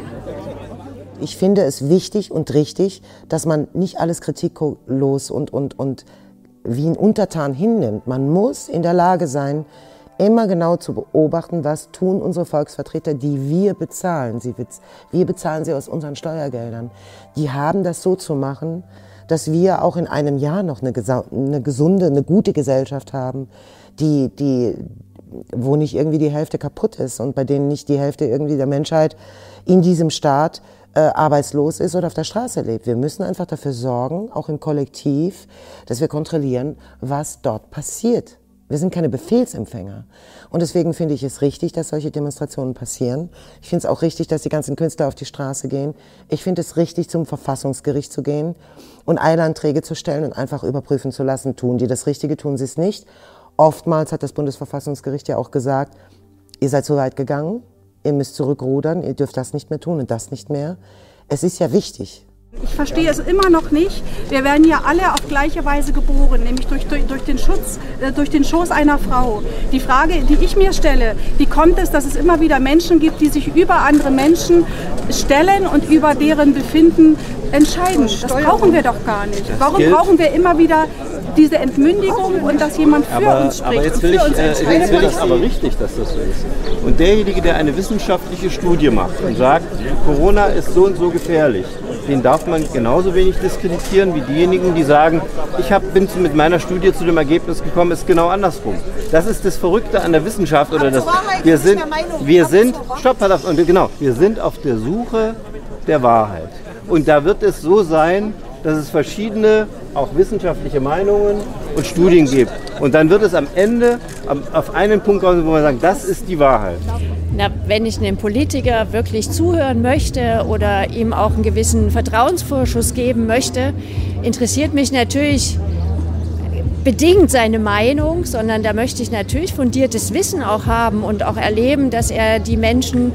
Ich finde es wichtig und richtig, dass man nicht alles kritiklos und wie ein Untertan hinnimmt. Man muss in der Lage sein, immer genau zu beobachten, was tun unsere Volksvertreter, die wir bezahlen. Wir bezahlen sie aus unseren Steuergeldern. Die haben das so zu machen, dass wir auch in einem Jahr noch eine gesunde, eine gute Gesellschaft haben, wo nicht irgendwie die Hälfte kaputt ist und bei denen nicht die Hälfte irgendwie der Menschheit in diesem Staat arbeitslos ist oder auf der Straße lebt. Wir müssen einfach dafür sorgen, auch im Kollektiv, dass wir kontrollieren, was dort passiert. Wir sind keine Befehlsempfänger. Und deswegen finde ich es richtig, dass solche Demonstrationen passieren. Ich finde es auch richtig, dass die ganzen Künstler auf die Straße gehen. Ich finde es richtig, zum Verfassungsgericht zu gehen und Eilanträge zu stellen und einfach überprüfen zu lassen, tun die das Richtige, tun sie es nicht. Oftmals hat das Bundesverfassungsgericht ja auch gesagt, ihr seid so weit gegangen, ihr müsst zurückrudern, ihr dürft das nicht mehr tun und das nicht mehr. Es ist ja wichtig. Ich verstehe es immer noch nicht. Wir werden ja alle auf gleiche Weise geboren, nämlich durch den Schoß einer Frau. Die Frage, die ich mir stelle, wie kommt es, dass es immer wieder Menschen gibt, die sich über andere Menschen stellen und über deren Befinden entscheiden. Das brauchen wir doch gar nicht. Warum brauchen wir immer wieder diese Entmündigung und dass jemand für uns spricht? Aber jetzt will ich aber richtig, dass das so ist. Und derjenige, der eine wissenschaftliche Studie macht und sagt, Corona ist so und so gefährlich, den darf man genauso wenig diskreditieren wie diejenigen, die sagen, ich bin mit meiner Studie zu dem Ergebnis gekommen, ist genau andersrum. Das ist das Verrückte an der Wissenschaft. Oder das, wir sind auf der Suche der Wahrheit. Und da wird es so sein, dass es verschiedene, auch wissenschaftliche Meinungen und Studien gibt. Und dann wird es am Ende auf einen Punkt kommen, wo man sagt, das ist die Wahrheit. Na, wenn ich einem Politiker wirklich zuhören möchte oder ihm auch einen gewissen Vertrauensvorschuss geben möchte, interessiert mich natürlich bedingt seine Meinung, sondern da möchte ich natürlich fundiertes Wissen auch haben und auch erleben, dass er die Menschen,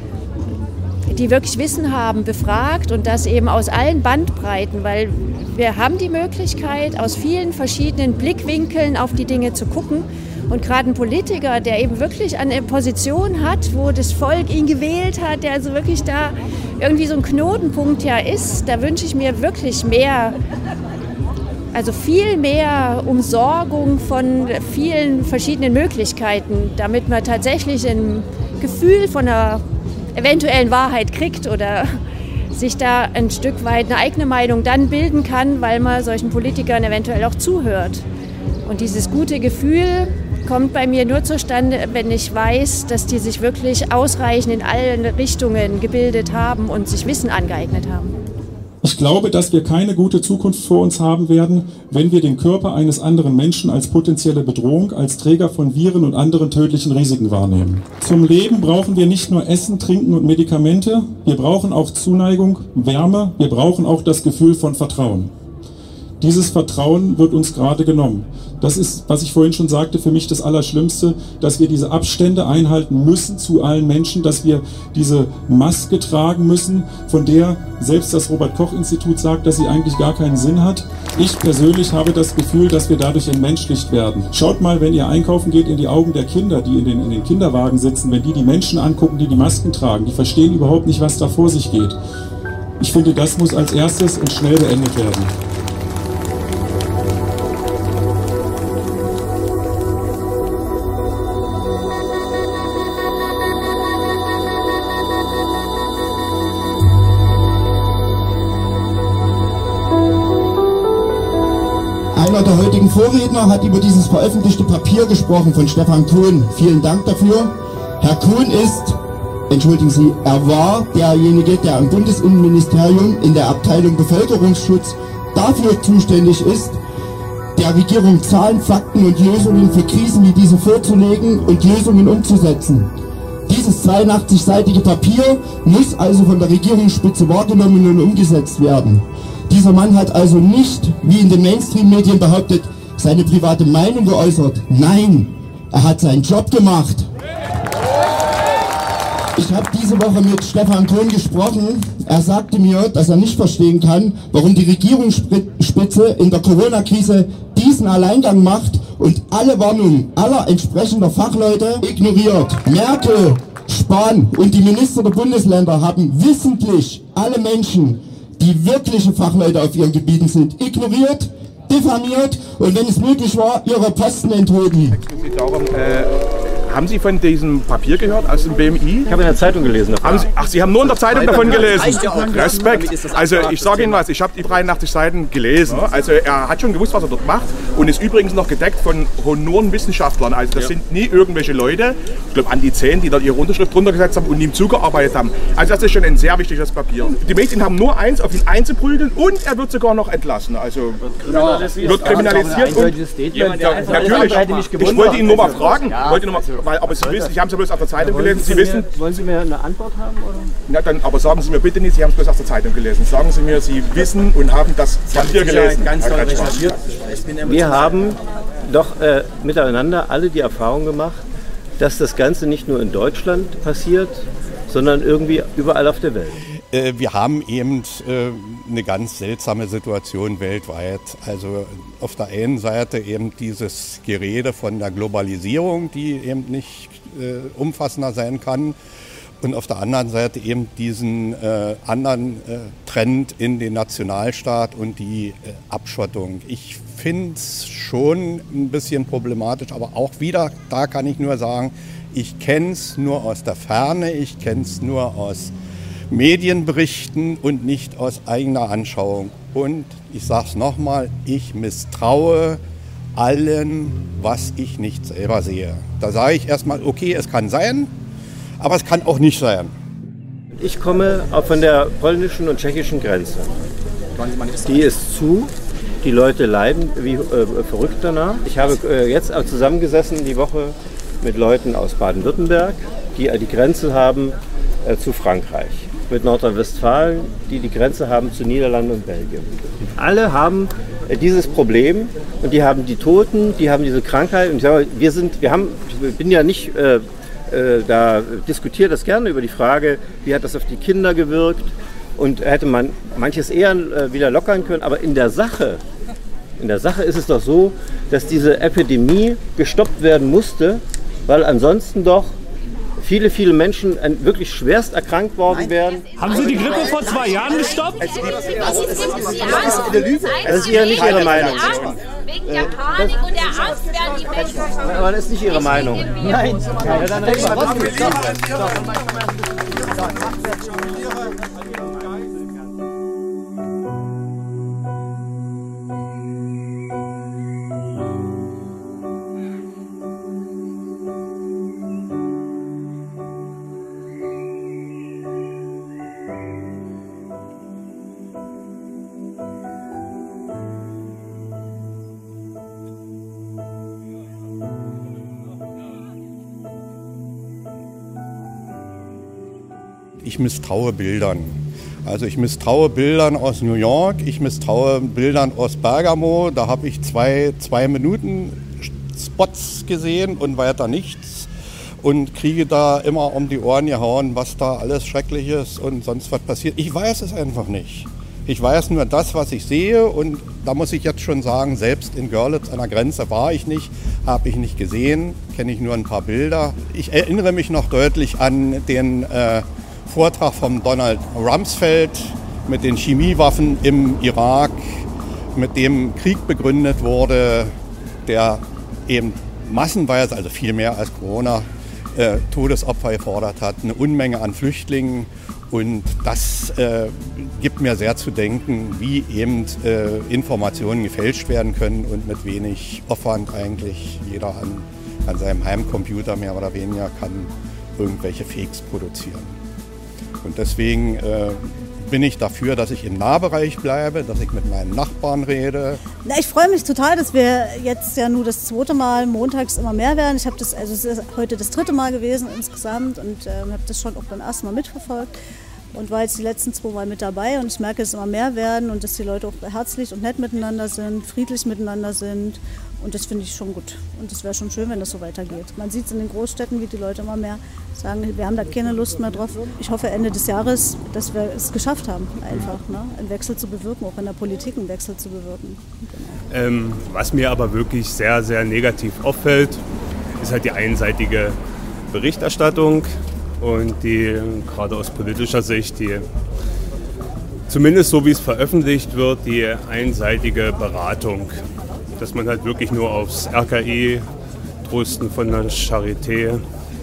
die wirklich Wissen haben, befragt und das eben aus allen Bandbreiten, weil wir haben die Möglichkeit, aus vielen verschiedenen Blickwinkeln auf die Dinge zu gucken. Und gerade ein Politiker, der eben wirklich eine Position hat, wo das Volk ihn gewählt hat, der also wirklich da irgendwie so ein Knotenpunkt ja ist, da wünsche ich mir wirklich mehr, also viel mehr Umsorgung von vielen verschiedenen Möglichkeiten, damit man tatsächlich ein Gefühl von einer eventuellen Wahrheit kriegt oder sich da ein Stück weit eine eigene Meinung dann bilden kann, weil man solchen Politikern eventuell auch zuhört. Und dieses gute Gefühl kommt bei mir nur zustande, wenn ich weiß, dass die sich wirklich ausreichend in allen Richtungen gebildet haben und sich Wissen angeeignet haben. Ich glaube, dass wir keine gute Zukunft vor uns haben werden, wenn wir den Körper eines anderen Menschen als potenzielle Bedrohung, als Träger von Viren und anderen tödlichen Risiken wahrnehmen. Zum Leben brauchen wir nicht nur Essen, Trinken und Medikamente, wir brauchen auch Zuneigung, Wärme, wir brauchen auch das Gefühl von Vertrauen. Dieses Vertrauen wird uns gerade genommen. Das ist, was ich vorhin schon sagte, für mich das Allerschlimmste, dass wir diese Abstände einhalten müssen zu allen Menschen, dass wir diese Maske tragen müssen, von der selbst das Robert-Koch-Institut sagt, dass sie eigentlich gar keinen Sinn hat. Ich persönlich habe das Gefühl, dass wir dadurch entmenschlicht werden. Schaut mal, wenn ihr einkaufen geht, in die Augen der Kinder, die in den Kinderwagen sitzen, wenn die Menschen angucken, die Masken tragen, die verstehen überhaupt nicht, was da vor sich geht. Ich finde, das muss als erstes und schnell beendet werden. Einer der heutigen Vorredner hat über dieses veröffentlichte Papier gesprochen von Stefan Kuhn. Vielen Dank dafür. Herr Kuhn er war derjenige, der im Bundesinnenministerium in der Abteilung Bevölkerungsschutz dafür zuständig ist, der Regierung Zahlen, Fakten und Lösungen für Krisen wie diese vorzulegen und Lösungen umzusetzen. Dieses 82-seitige Papier muss also von der Regierungsspitze wahrgenommen und umgesetzt werden. Dieser Mann hat also nicht, wie in den Mainstream-Medien behauptet, seine private Meinung geäußert. Nein, er hat seinen Job gemacht. Ich habe diese Woche mit Stefan Kuhn gesprochen. Er sagte mir, dass er nicht verstehen kann, warum die Regierungsspitze in der Corona-Krise diesen Alleingang macht und alle Warnungen aller entsprechender Fachleute ignoriert. Merkel, Spahn und die Minister der Bundesländer haben wissentlich alle Menschen, die wirkliche Fachleute auf ihren Gebieten sind, ignoriert, diffamiert und wenn es möglich war, ihre Posten enthoben. Haben Sie von diesem Papier gehört aus dem BMI? Ich habe in der Zeitung gelesen. Sie haben nur in der Zeitung davon gelesen? Respekt. Also ich sage Ihnen was, ich habe die 83 Seiten gelesen. Also er hat schon gewusst, was er dort macht und ist übrigens noch gedeckt von Honorenwissenschaftlern. Also das sind nie irgendwelche Leute, ich glaube an die 10, die dort ihre Unterschrift drunter gesetzt haben und ihm zugearbeitet haben. Also das ist schon ein sehr wichtiges Papier. Die Medien haben nur eins, auf ihn einzuprügeln und er wird sogar noch entlassen. Also wird kriminalisiert. Natürlich. Ich wollte ihn nur mal fragen. Aber Sie wissen, Sie haben es ja bloß auf der Zeitung gelesen. Sie wissen. Wollen Sie mir eine Antwort haben? Oder? Na, dann, aber sagen Sie mir bitte nicht, Sie haben es bloß auf der Zeitung gelesen. Sagen Sie mir, Sie wissen und haben das Papier gelesen. Wir haben doch miteinander alle die Erfahrung gemacht, dass das Ganze nicht nur in Deutschland passiert, sondern irgendwie überall auf der Welt. Wir haben eben eine ganz seltsame Situation weltweit. Also auf der einen Seite eben dieses Gerede von der Globalisierung, die eben nicht umfassender sein kann. und auf der anderen Seite eben diesen anderen Trend in den Nationalstaat und die Abschottung. Ich finde es schon ein bisschen problematisch, aber auch wieder, da kann ich nur sagen, ich kenne es nur aus der Ferne, ich kenne es nur aus Medienberichten und nicht aus eigener Anschauung. Und ich sage es nochmal, ich misstraue allem, was ich nicht selber sehe. Da sage ich erstmal, okay, es kann sein, aber es kann auch nicht sein. Ich komme von der polnischen und tschechischen Grenze. Die ist zu, die Leute leiden wie verrückt danach. Ich habe jetzt zusammengesessen die Woche mit Leuten aus Baden-Württemberg, die die Grenze haben zu Frankreich. Mit Nordrhein-Westfalen, die die Grenze haben zu Niederlanden und Belgien. Alle haben dieses Problem und die haben die Toten, die haben diese Krankheit. Und ich sage, ich bin ja nicht da diskutiert das gerne über die Frage, wie hat das auf die Kinder gewirkt und hätte man manches eher wieder lockern können. Aber in der Sache ist es doch so, dass diese Epidemie gestoppt werden musste, weil ansonsten doch viele, viele Menschen wirklich schwerst erkrankt worden wären. Haben Sie die Grippe vor 2 Jahren gestoppt? Das ist ja nicht Ihre Meinung. Wegen der Panik und der Angst werden die Menschen. Aber das ist nicht Ihre Meinung. Nein. Ja, dann reden wir trotzdem. Ich misstraue Bildern. Also ich misstraue Bildern aus New York, ich misstraue Bildern aus Bergamo. Da habe ich zwei Minuten Spots gesehen und weiter nichts und kriege da immer um die Ohren gehauen, was da alles Schreckliches und sonst was passiert. Ich weiß es einfach nicht. Ich weiß nur das, was ich sehe, und da muss ich jetzt schon sagen, selbst in Görlitz an der Grenze war ich nicht, habe ich nicht gesehen, kenne ich nur ein paar Bilder. Ich erinnere mich noch deutlich an den Vortrag von Donald Rumsfeld mit den Chemiewaffen im Irak, mit dem Krieg begründet wurde, der eben massenweise, also viel mehr als Corona, Todesopfer gefordert hat, eine Unmenge an Flüchtlingen. Und das gibt mir sehr zu denken, wie eben Informationen gefälscht werden können und mit wenig Aufwand eigentlich jeder an seinem Heimcomputer mehr oder weniger kann irgendwelche Fakes produzieren. Und deswegen bin ich dafür, dass ich im Nahbereich bleibe, dass ich mit meinen Nachbarn rede. Na, ich freue mich total, dass wir jetzt ja nur das 2. Mal montags immer mehr werden. Ich habe das, also es ist heute das 3. Mal gewesen insgesamt und habe das schon auch beim ersten Mal mitverfolgt und war jetzt die letzten 2 Mal mit dabei, und ich merke, dass es immer mehr werden und dass die Leute auch herzlich und nett miteinander sind, friedlich miteinander sind, und das finde ich schon gut. Und es wäre schon schön, wenn das so weitergeht. Man sieht es in den Großstädten, wie die Leute immer mehr sagen, wir haben da keine Lust mehr drauf. Ich hoffe Ende des Jahres, dass wir es geschafft haben, einfach einen Wechsel zu bewirken, auch in der Politik einen Wechsel zu bewirken. Genau. Was mir aber wirklich sehr, sehr negativ auffällt, ist halt die einseitige Berichterstattung und die, gerade aus politischer Sicht, die zumindest so wie es veröffentlicht wird, die einseitige Beratung. Dass man halt wirklich nur aufs RKI, Trosten von der Charité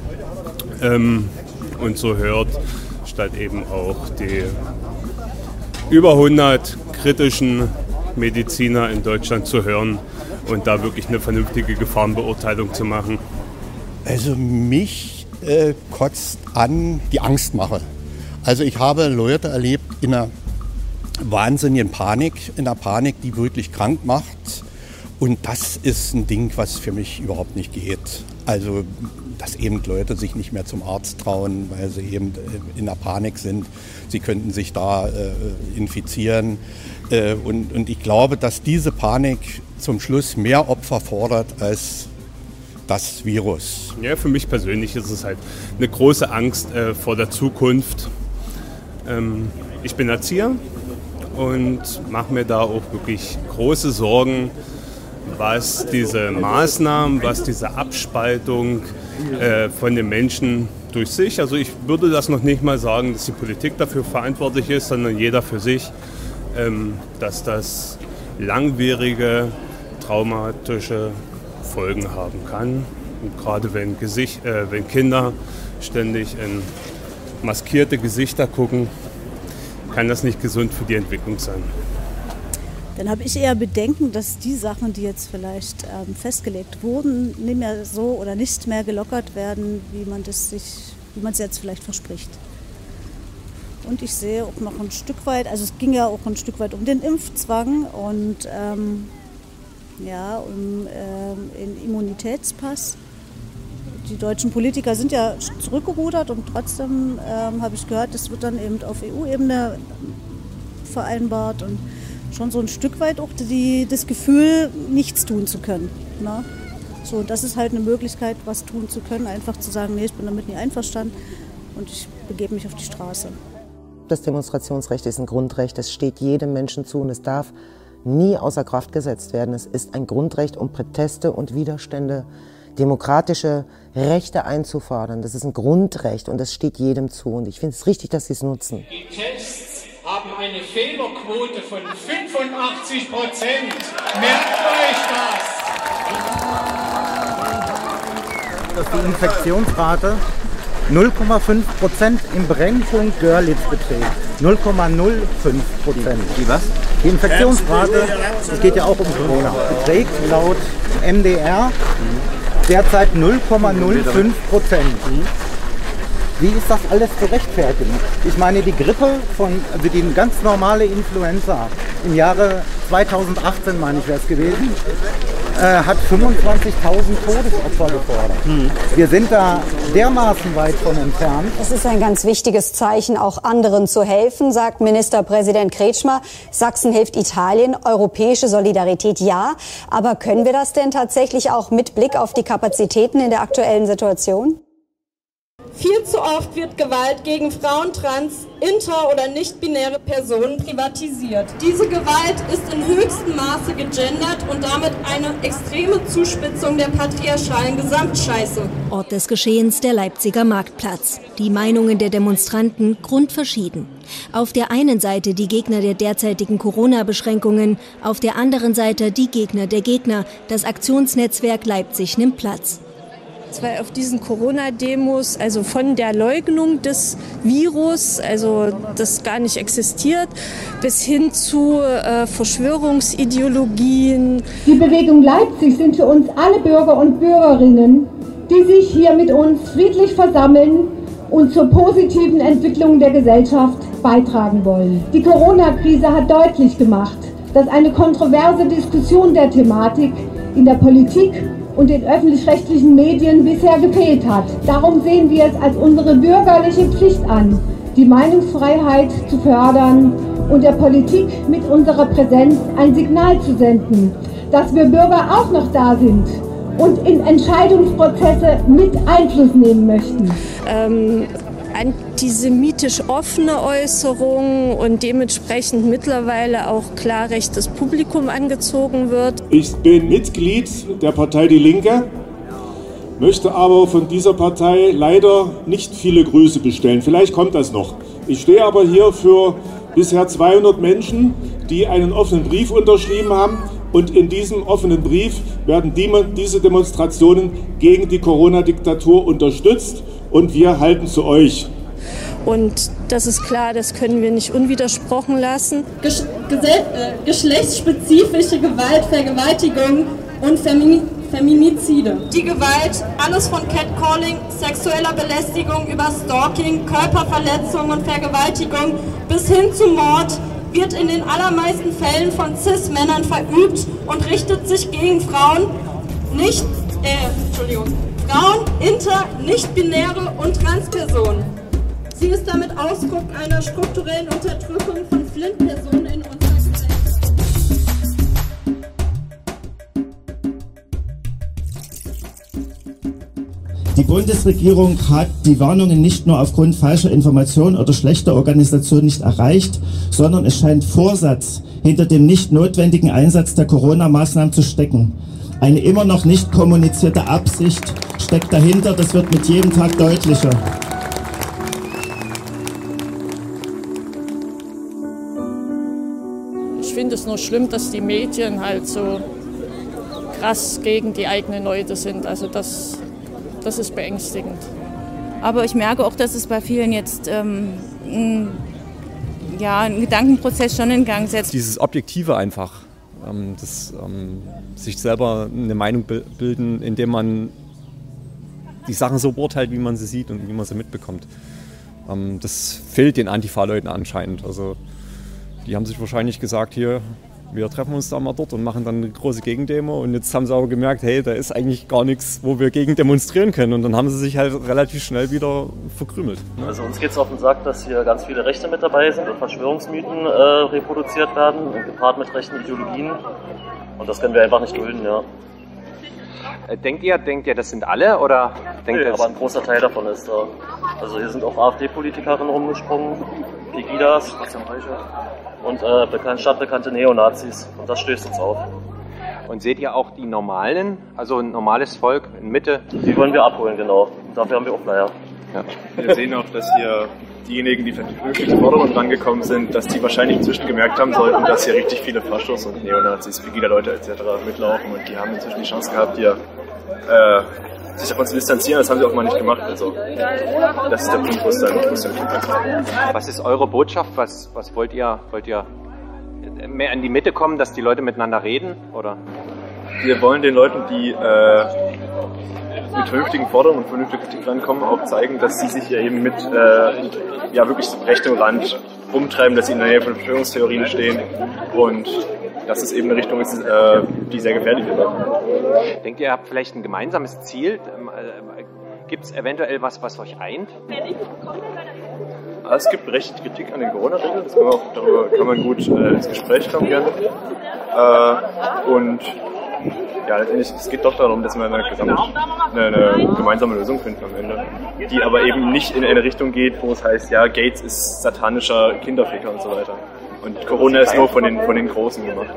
und so hört, statt eben auch die über 100 kritischen Mediziner in Deutschland zu hören und da wirklich eine vernünftige Gefahrenbeurteilung zu machen. Also mich kotzt an die Angstmache. Also ich habe Leute erlebt in einer wahnsinnigen Panik, die wirklich krank macht. Und das ist ein Ding, was für mich überhaupt nicht geht. Also, dass eben Leute sich nicht mehr zum Arzt trauen, weil sie eben in der Panik sind. Sie könnten sich da infizieren. Und ich glaube, dass diese Panik zum Schluss mehr Opfer fordert als das Virus. Ja, für mich persönlich ist es halt eine große Angst vor der Zukunft. Ich bin Erzieher und mache mir da auch wirklich große Sorgen, was diese Maßnahmen, was diese Abspaltung von den Menschen durch sich, also ich würde das noch nicht mal sagen, dass die Politik dafür verantwortlich ist, sondern jeder für sich, dass das langwierige, traumatische Folgen haben kann. Und gerade wenn Kinder ständig in maskierte Gesichter gucken, kann das nicht gesund für die Entwicklung sein. Dann habe ich eher Bedenken, dass die Sachen, die jetzt vielleicht festgelegt wurden, nicht mehr so oder nicht mehr gelockert werden, wie man es jetzt vielleicht verspricht. Und ich sehe auch noch ein Stück weit, also es ging ja auch ein Stück weit um den Impfzwang und den Immunitätspass. Die deutschen Politiker sind ja zurückgerudert und trotzdem habe ich gehört, das wird dann eben auf EU-Ebene vereinbart und schon so ein Stück weit auch das Gefühl, nichts tun zu können. Ne? So, das ist halt eine Möglichkeit, was tun zu können, einfach zu sagen, nee, ich bin damit nicht einverstanden und ich begebe mich auf die Straße. Das Demonstrationsrecht ist ein Grundrecht, es steht jedem Menschen zu und es darf nie außer Kraft gesetzt werden. Es ist ein Grundrecht, um Proteste und Widerstände, demokratische Rechte einzufordern. Das ist ein Grundrecht und das steht jedem zu. Und ich finde es richtig, dass Sie es nutzen. Die Tests haben eine Fehlerquote von 85%. Merkt euch das! Dass die Infektionsrate 0,5% im Brennpunkt Görlitz beträgt. 0,05%. Die was? Die Infektionsrate, es geht ja auch um Corona, beträgt laut MDR derzeit 0,05%. Wie ist das alles zu rechtfertigen? Ich meine, die Grippe also die ganz normale Influenza im Jahre 2018, meine ich, wäre es gewesen, hat 25.000 Todesopfer gefordert. Wir sind da dermaßen weit von entfernt. Es ist ein ganz wichtiges Zeichen, auch anderen zu helfen, sagt Ministerpräsident Kretschmer. Sachsen hilft Italien, europäische Solidarität ja. Aber können wir das denn tatsächlich auch mit Blick auf die Kapazitäten in der aktuellen Situation? Viel zu oft wird Gewalt gegen Frauen, trans, inter- oder nicht-binäre Personen privatisiert. Diese Gewalt ist in höchstem Maße gegendert und damit eine extreme Zuspitzung der patriarchalen Gesamtscheiße. Ort des Geschehens der Leipziger Marktplatz. Die Meinungen der Demonstranten grundverschieden. Auf der einen Seite die Gegner der derzeitigen Corona-Beschränkungen, auf der anderen Seite die Gegner der Gegner. Das Aktionsnetzwerk Leipzig nimmt Platz. Weil auf diesen Corona-Demos, also von der Leugnung des Virus, also das gar nicht existiert, bis hin zu Verschwörungsideologien. Die Bewegung Leipzig sind für uns alle Bürger und Bürgerinnen, die sich hier mit uns friedlich versammeln und zur positiven Entwicklung der Gesellschaft beitragen wollen. Die Corona-Krise hat deutlich gemacht, dass eine kontroverse Diskussion der Thematik in der Politik und den öffentlich-rechtlichen Medien bisher gefehlt hat. Darum sehen wir es als unsere bürgerliche Pflicht an, die Meinungsfreiheit zu fördern und der Politik mit unserer Präsenz ein Signal zu senden, dass wir Bürger auch noch da sind und in Entscheidungsprozesse mit Einfluss nehmen möchten. Antisemitisch offene Äußerungen und dementsprechend mittlerweile auch klar rechtes Publikum angezogen wird. Ich bin Mitglied der Partei Die Linke, möchte aber von dieser Partei leider nicht viele Grüße bestellen. Vielleicht kommt das noch. Ich stehe aber hier für bisher 200 Menschen, die einen offenen Brief unterschrieben haben. Und in diesem offenen Brief werden diese Demonstrationen gegen die Corona-Diktatur unterstützt. Und wir halten zu euch. Und das ist klar, das können wir nicht unwidersprochen lassen. Geschlechtsspezifische Gewalt, Vergewaltigung und Feminizide. Die Gewalt, alles von Catcalling, sexueller Belästigung über Stalking, Körperverletzung und Vergewaltigung bis hin zu Mord, wird in den allermeisten Fällen von Cis-Männern verübt und richtet sich gegen Frauen, Frauen, inter-, nicht-binäre und Transpersonen. Sie ist damit Ausdruck einer strukturellen Unterdrückung von Flint-Personen in unserer Gesellschaft. Die Bundesregierung hat die Warnungen nicht nur aufgrund falscher Informationen oder schlechter Organisation nicht erreicht, sondern es scheint Vorsatz hinter dem nicht notwendigen Einsatz der Corona-Maßnahmen zu stecken. Eine immer noch nicht kommunizierte Absicht steckt dahinter, das wird mit jedem Tag deutlicher. Ich finde es nur schlimm, dass die Medien halt so krass gegen die eigenen Leute sind. Also das ist beängstigend. Aber ich merke auch, dass es bei vielen jetzt einen Gedankenprozess schon in Gang setzt. Dieses Objektive einfach, sich selber eine Meinung bilden, indem man die Sachen so beurteilt, wie man sie sieht und wie man sie mitbekommt. Das fehlt den Antifa-Leuten anscheinend. Also die haben sich wahrscheinlich gesagt, hier, wir treffen uns da mal dort und machen dann eine große Gegendemo. Und jetzt haben sie aber gemerkt, hey, da ist eigentlich gar nichts, wo wir gegen demonstrieren können. Und dann haben sie sich halt relativ schnell wieder verkrümelt. Also uns geht es auf den Sack, dass hier ganz viele Rechte mit dabei sind und Verschwörungsmythen reproduziert werden, gepaart mit rechten Ideologien. Und das können wir einfach nicht dulden, ja. Denkt ihr, das sind alle? Oder denkt ihr, aber ein großer Teil davon ist da. Also hier sind auch AfD-Politikerinnen rumgesprungen, Pegidas, Christian Reiche und stadtbekannte Neonazis. Und das stößt uns auf. Und seht ihr auch die Normalen, also ein normales Volk in Mitte? Die wollen wir abholen, genau. Und dafür haben wir auch Flyer. Ja. Wir sehen auch, dass hier diejenigen, die vernünftig zur Forderung rangekommen sind, dass die wahrscheinlich inzwischen gemerkt haben sollten, dass hier richtig viele Faschos und Neonazis, Pegida-Leute etc. mitlaufen. Und die haben inzwischen die Chance gehabt, hier sich davon zu distanzieren. Das haben sie auch mal nicht gemacht. Also das ist der Punkt, wo es dann Was ist eure Botschaft? Was wollt ihr mehr in die Mitte kommen, dass die Leute miteinander reden? Oder? Wir wollen den Leuten, die mit vernünftigen Forderungen und vernünftiger Kritik rankommen, auch zeigen, dass sie sich hier eben mit wirklich rechtem Rand rumtreiben, dass sie in der Nähe von Verschwörungstheorien stehen und dass es eben eine Richtung ist, die sehr gefährlich ist. Denkt ihr, ihr habt vielleicht ein gemeinsames Ziel? Gibt es eventuell was euch eint? Es gibt berechtigte Kritik an den Corona-Regeln, darüber kann man gut ins Gespräch kommen gerne. Und ja, letztendlich, es geht doch darum, dass wir eine gemeinsame Lösung finden am Ende, die aber eben nicht in eine Richtung geht, wo es heißt, ja, Gates ist satanischer Kinderficker und so weiter. Und Corona ist nur von den Großen gemacht.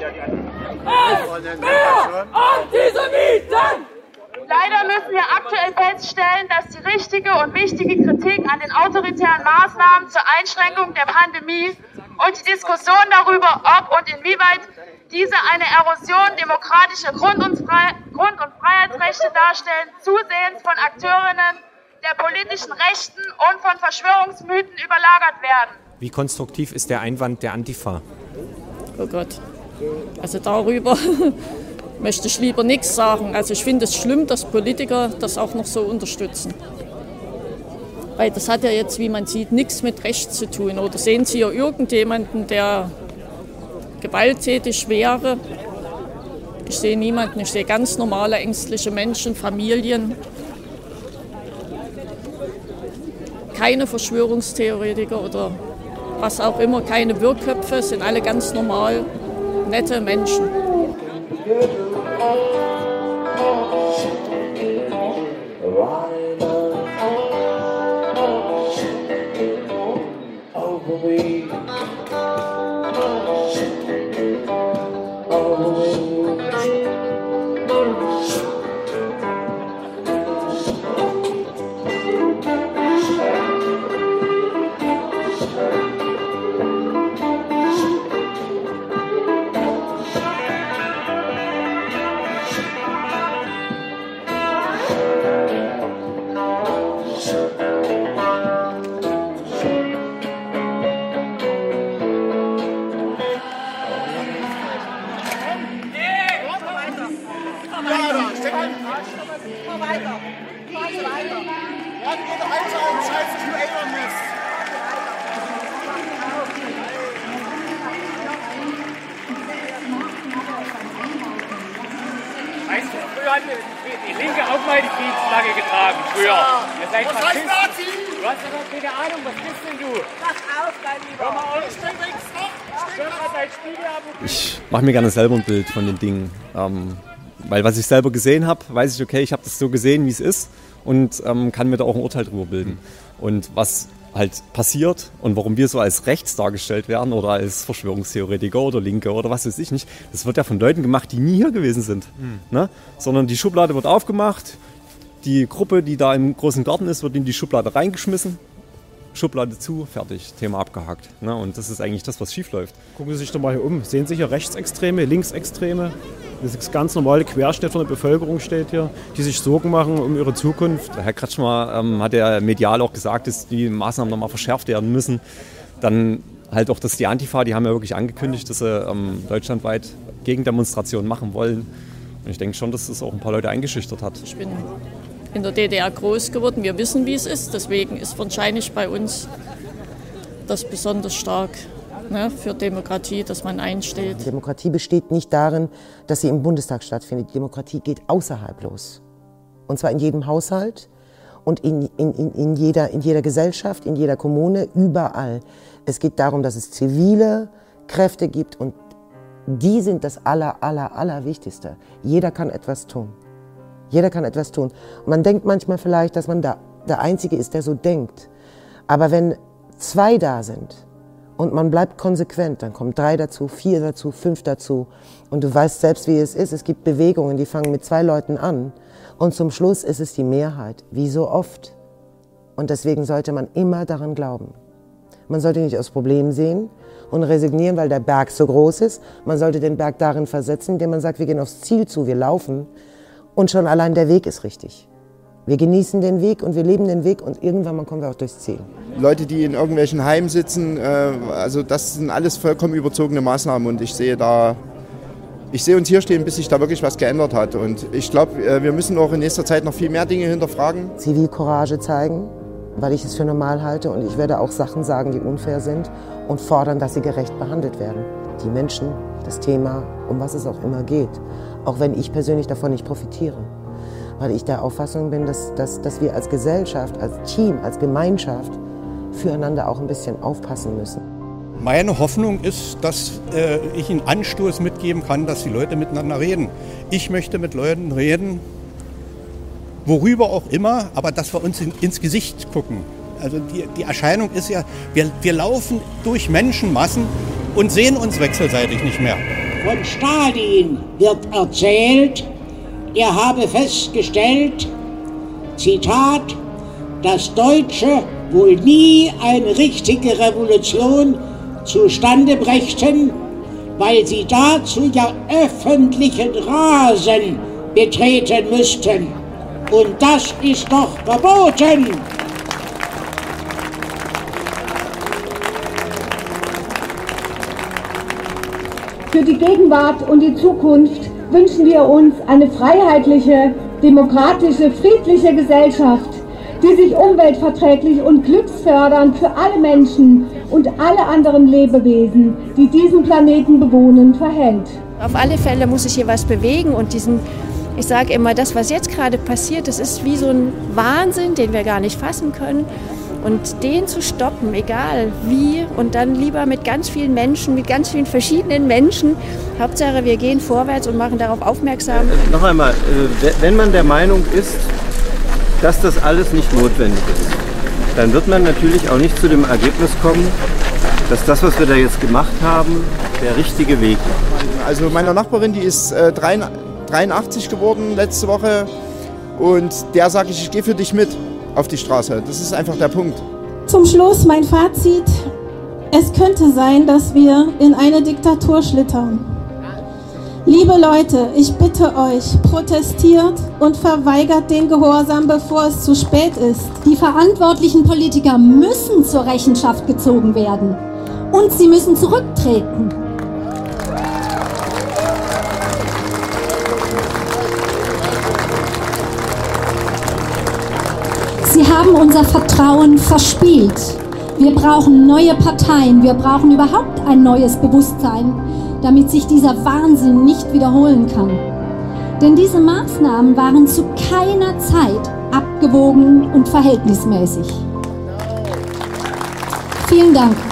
Leider müssen wir aktuell feststellen, dass die richtige und wichtige Kritik an den autoritären Maßnahmen zur Einschränkung der Pandemie und die Diskussion darüber, ob und inwieweit diese eine Erosion demokratischer Grund- und Freiheitsrechte darstellen, zusehends von Akteurinnen der politischen Rechten und von Verschwörungsmythen überlagert werden. Wie konstruktiv ist der Einwand der Antifa? Oh Gott, also darüber möchte ich lieber nichts sagen. Also ich finde es schlimm, dass Politiker das auch noch so unterstützen. Weil das hat ja jetzt, wie man sieht, nichts mit Recht zu tun. Oder sehen Sie ja irgendjemanden, der gewalttätig wäre? Ich sehe niemanden, ich sehe ganz normale, ängstliche Menschen, Familien. Keine Verschwörungstheoretiker oder was auch immer, keine Wirrköpfe, sind alle ganz normal, nette Menschen. Früher hat die Linke auch mal die Kriegsflagge getragen. Früher. Ihr seid Faschisten. Du hast aber keine Ahnung, was bist denn du? Mach auf, dein Lieber. Hör mal auf. Ich mache mir gerne selber ein Bild von den Dingen. Weil was ich selber gesehen habe, weiß ich, okay, ich habe das so gesehen, wie es ist und kann mir da auch ein Urteil drüber bilden. Und was halt passiert und warum wir so als rechts dargestellt werden oder als Verschwörungstheoretiker oder Linke oder was weiß ich nicht, das wird ja von Leuten gemacht, die nie hier gewesen sind. Ne? Sondern die Schublade wird aufgemacht, die Gruppe, die da im großen Garten ist, wird in die Schublade reingeschmissen, Schublade zu, fertig, Thema abgehakt. Ne? Und das ist eigentlich das, was schief läuft. Gucken Sie sich doch mal hier um. Sehen Sie hier Rechtsextreme, Linksextreme? Das ist ganz normale Querschnitt von der Bevölkerung steht hier, die sich Sorgen machen um ihre Zukunft. Herr Kretschmer hat ja medial auch gesagt, dass die Maßnahmen nochmal verschärft werden müssen. Dann halt auch, dass die Antifa, die haben ja wirklich angekündigt, dass sie deutschlandweit Gegendemonstrationen machen wollen. Und ich denke schon, dass das auch ein paar Leute eingeschüchtert hat. Ich bin in der DDR groß geworden, wir wissen, wie es ist. Deswegen ist wahrscheinlich bei uns das besonders stark. Ne, für Demokratie, dass man einsteht. Demokratie besteht nicht darin, dass sie im Bundestag stattfindet. Die Demokratie geht außerhalb los. Und zwar in jedem Haushalt und in jeder Gesellschaft, in jeder Kommune, überall. Es geht darum, dass es zivile Kräfte gibt und die sind das Allerwichtigste. Jeder kann etwas tun. Jeder kann etwas tun. Und man denkt manchmal vielleicht, dass man da der Einzige ist, der so denkt. Aber wenn 2 da sind, und man bleibt konsequent, dann kommen 3 dazu, 4 dazu, 5 dazu. Und du weißt selbst, wie es ist. Es gibt Bewegungen, die fangen mit 2 Leuten an. Und zum Schluss ist es die Mehrheit, wie so oft. Und deswegen sollte man immer daran glauben. Man sollte nicht aus Problemen sehen und resignieren, weil der Berg so groß ist. Man sollte den Berg darin versetzen, indem man sagt, wir gehen aufs Ziel zu, wir laufen. Und schon allein der Weg ist richtig. Wir genießen den Weg und wir leben den Weg und irgendwann mal kommen wir auch durchs Ziel. Leute, die in irgendwelchen Heimen sitzen, also das sind alles vollkommen überzogene Maßnahmen und ich sehe uns hier stehen, bis sich da wirklich was geändert hat. Und ich glaube, wir müssen auch in nächster Zeit noch viel mehr Dinge hinterfragen. Zivilcourage zeigen, weil ich es für normal halte und ich werde auch Sachen sagen, die unfair sind und fordern, dass sie gerecht behandelt werden. Die Menschen, das Thema, um was es auch immer geht. Auch wenn ich persönlich davon nicht profitiere. Weil ich der Auffassung bin, dass wir als Gesellschaft, als Team, als Gemeinschaft füreinander auch ein bisschen aufpassen müssen. Meine Hoffnung ist, dass ich einen Anstoß mitgeben kann, dass die Leute miteinander reden. Ich möchte mit Leuten reden, worüber auch immer, aber dass wir uns ins Gesicht gucken. Also die Erscheinung ist ja, wir laufen durch Menschenmassen und sehen uns wechselseitig nicht mehr. Von Stalin wird erzählt, er habe festgestellt, Zitat, dass Deutsche wohl nie eine richtige Revolution zustande brächten, weil sie dazu ja öffentlichen Rasen betreten müssten. Und das ist doch verboten. Für die Gegenwart und die Zukunft wünschen wir uns eine freiheitliche, demokratische, friedliche Gesellschaft, die sich umweltverträglich und glücksfördernd für alle Menschen und alle anderen Lebewesen, die diesen Planeten bewohnen, verhält. Auf alle Fälle muss sich hier was bewegen und ich sage immer, das, was jetzt gerade passiert, das ist wie so ein Wahnsinn, den wir gar nicht fassen können. Und den zu stoppen, egal wie, und dann lieber mit ganz vielen Menschen, mit ganz vielen verschiedenen Menschen. Hauptsache, wir gehen vorwärts und machen darauf aufmerksam. Noch einmal, wenn man der Meinung ist, dass das alles nicht notwendig ist, dann wird man natürlich auch nicht zu dem Ergebnis kommen, dass das, was wir da jetzt gemacht haben, der richtige Weg ist. Also meine Nachbarin, die ist 83 geworden letzte Woche und der sage ich gehe für dich mit auf die Straße. Das ist einfach der Punkt. Zum Schluss mein Fazit. Es könnte sein, dass wir in eine Diktatur schlittern. Liebe Leute, ich bitte euch, protestiert und verweigert den Gehorsam, bevor es zu spät ist. Die verantwortlichen Politiker müssen zur Rechenschaft gezogen werden. Und sie müssen zurücktreten. Sie haben unser Vertrauen verspielt. Wir brauchen neue Parteien, wir brauchen überhaupt ein neues Bewusstsein, damit sich dieser Wahnsinn nicht wiederholen kann. Denn diese Maßnahmen waren zu keiner Zeit abgewogen und verhältnismäßig. Vielen Dank.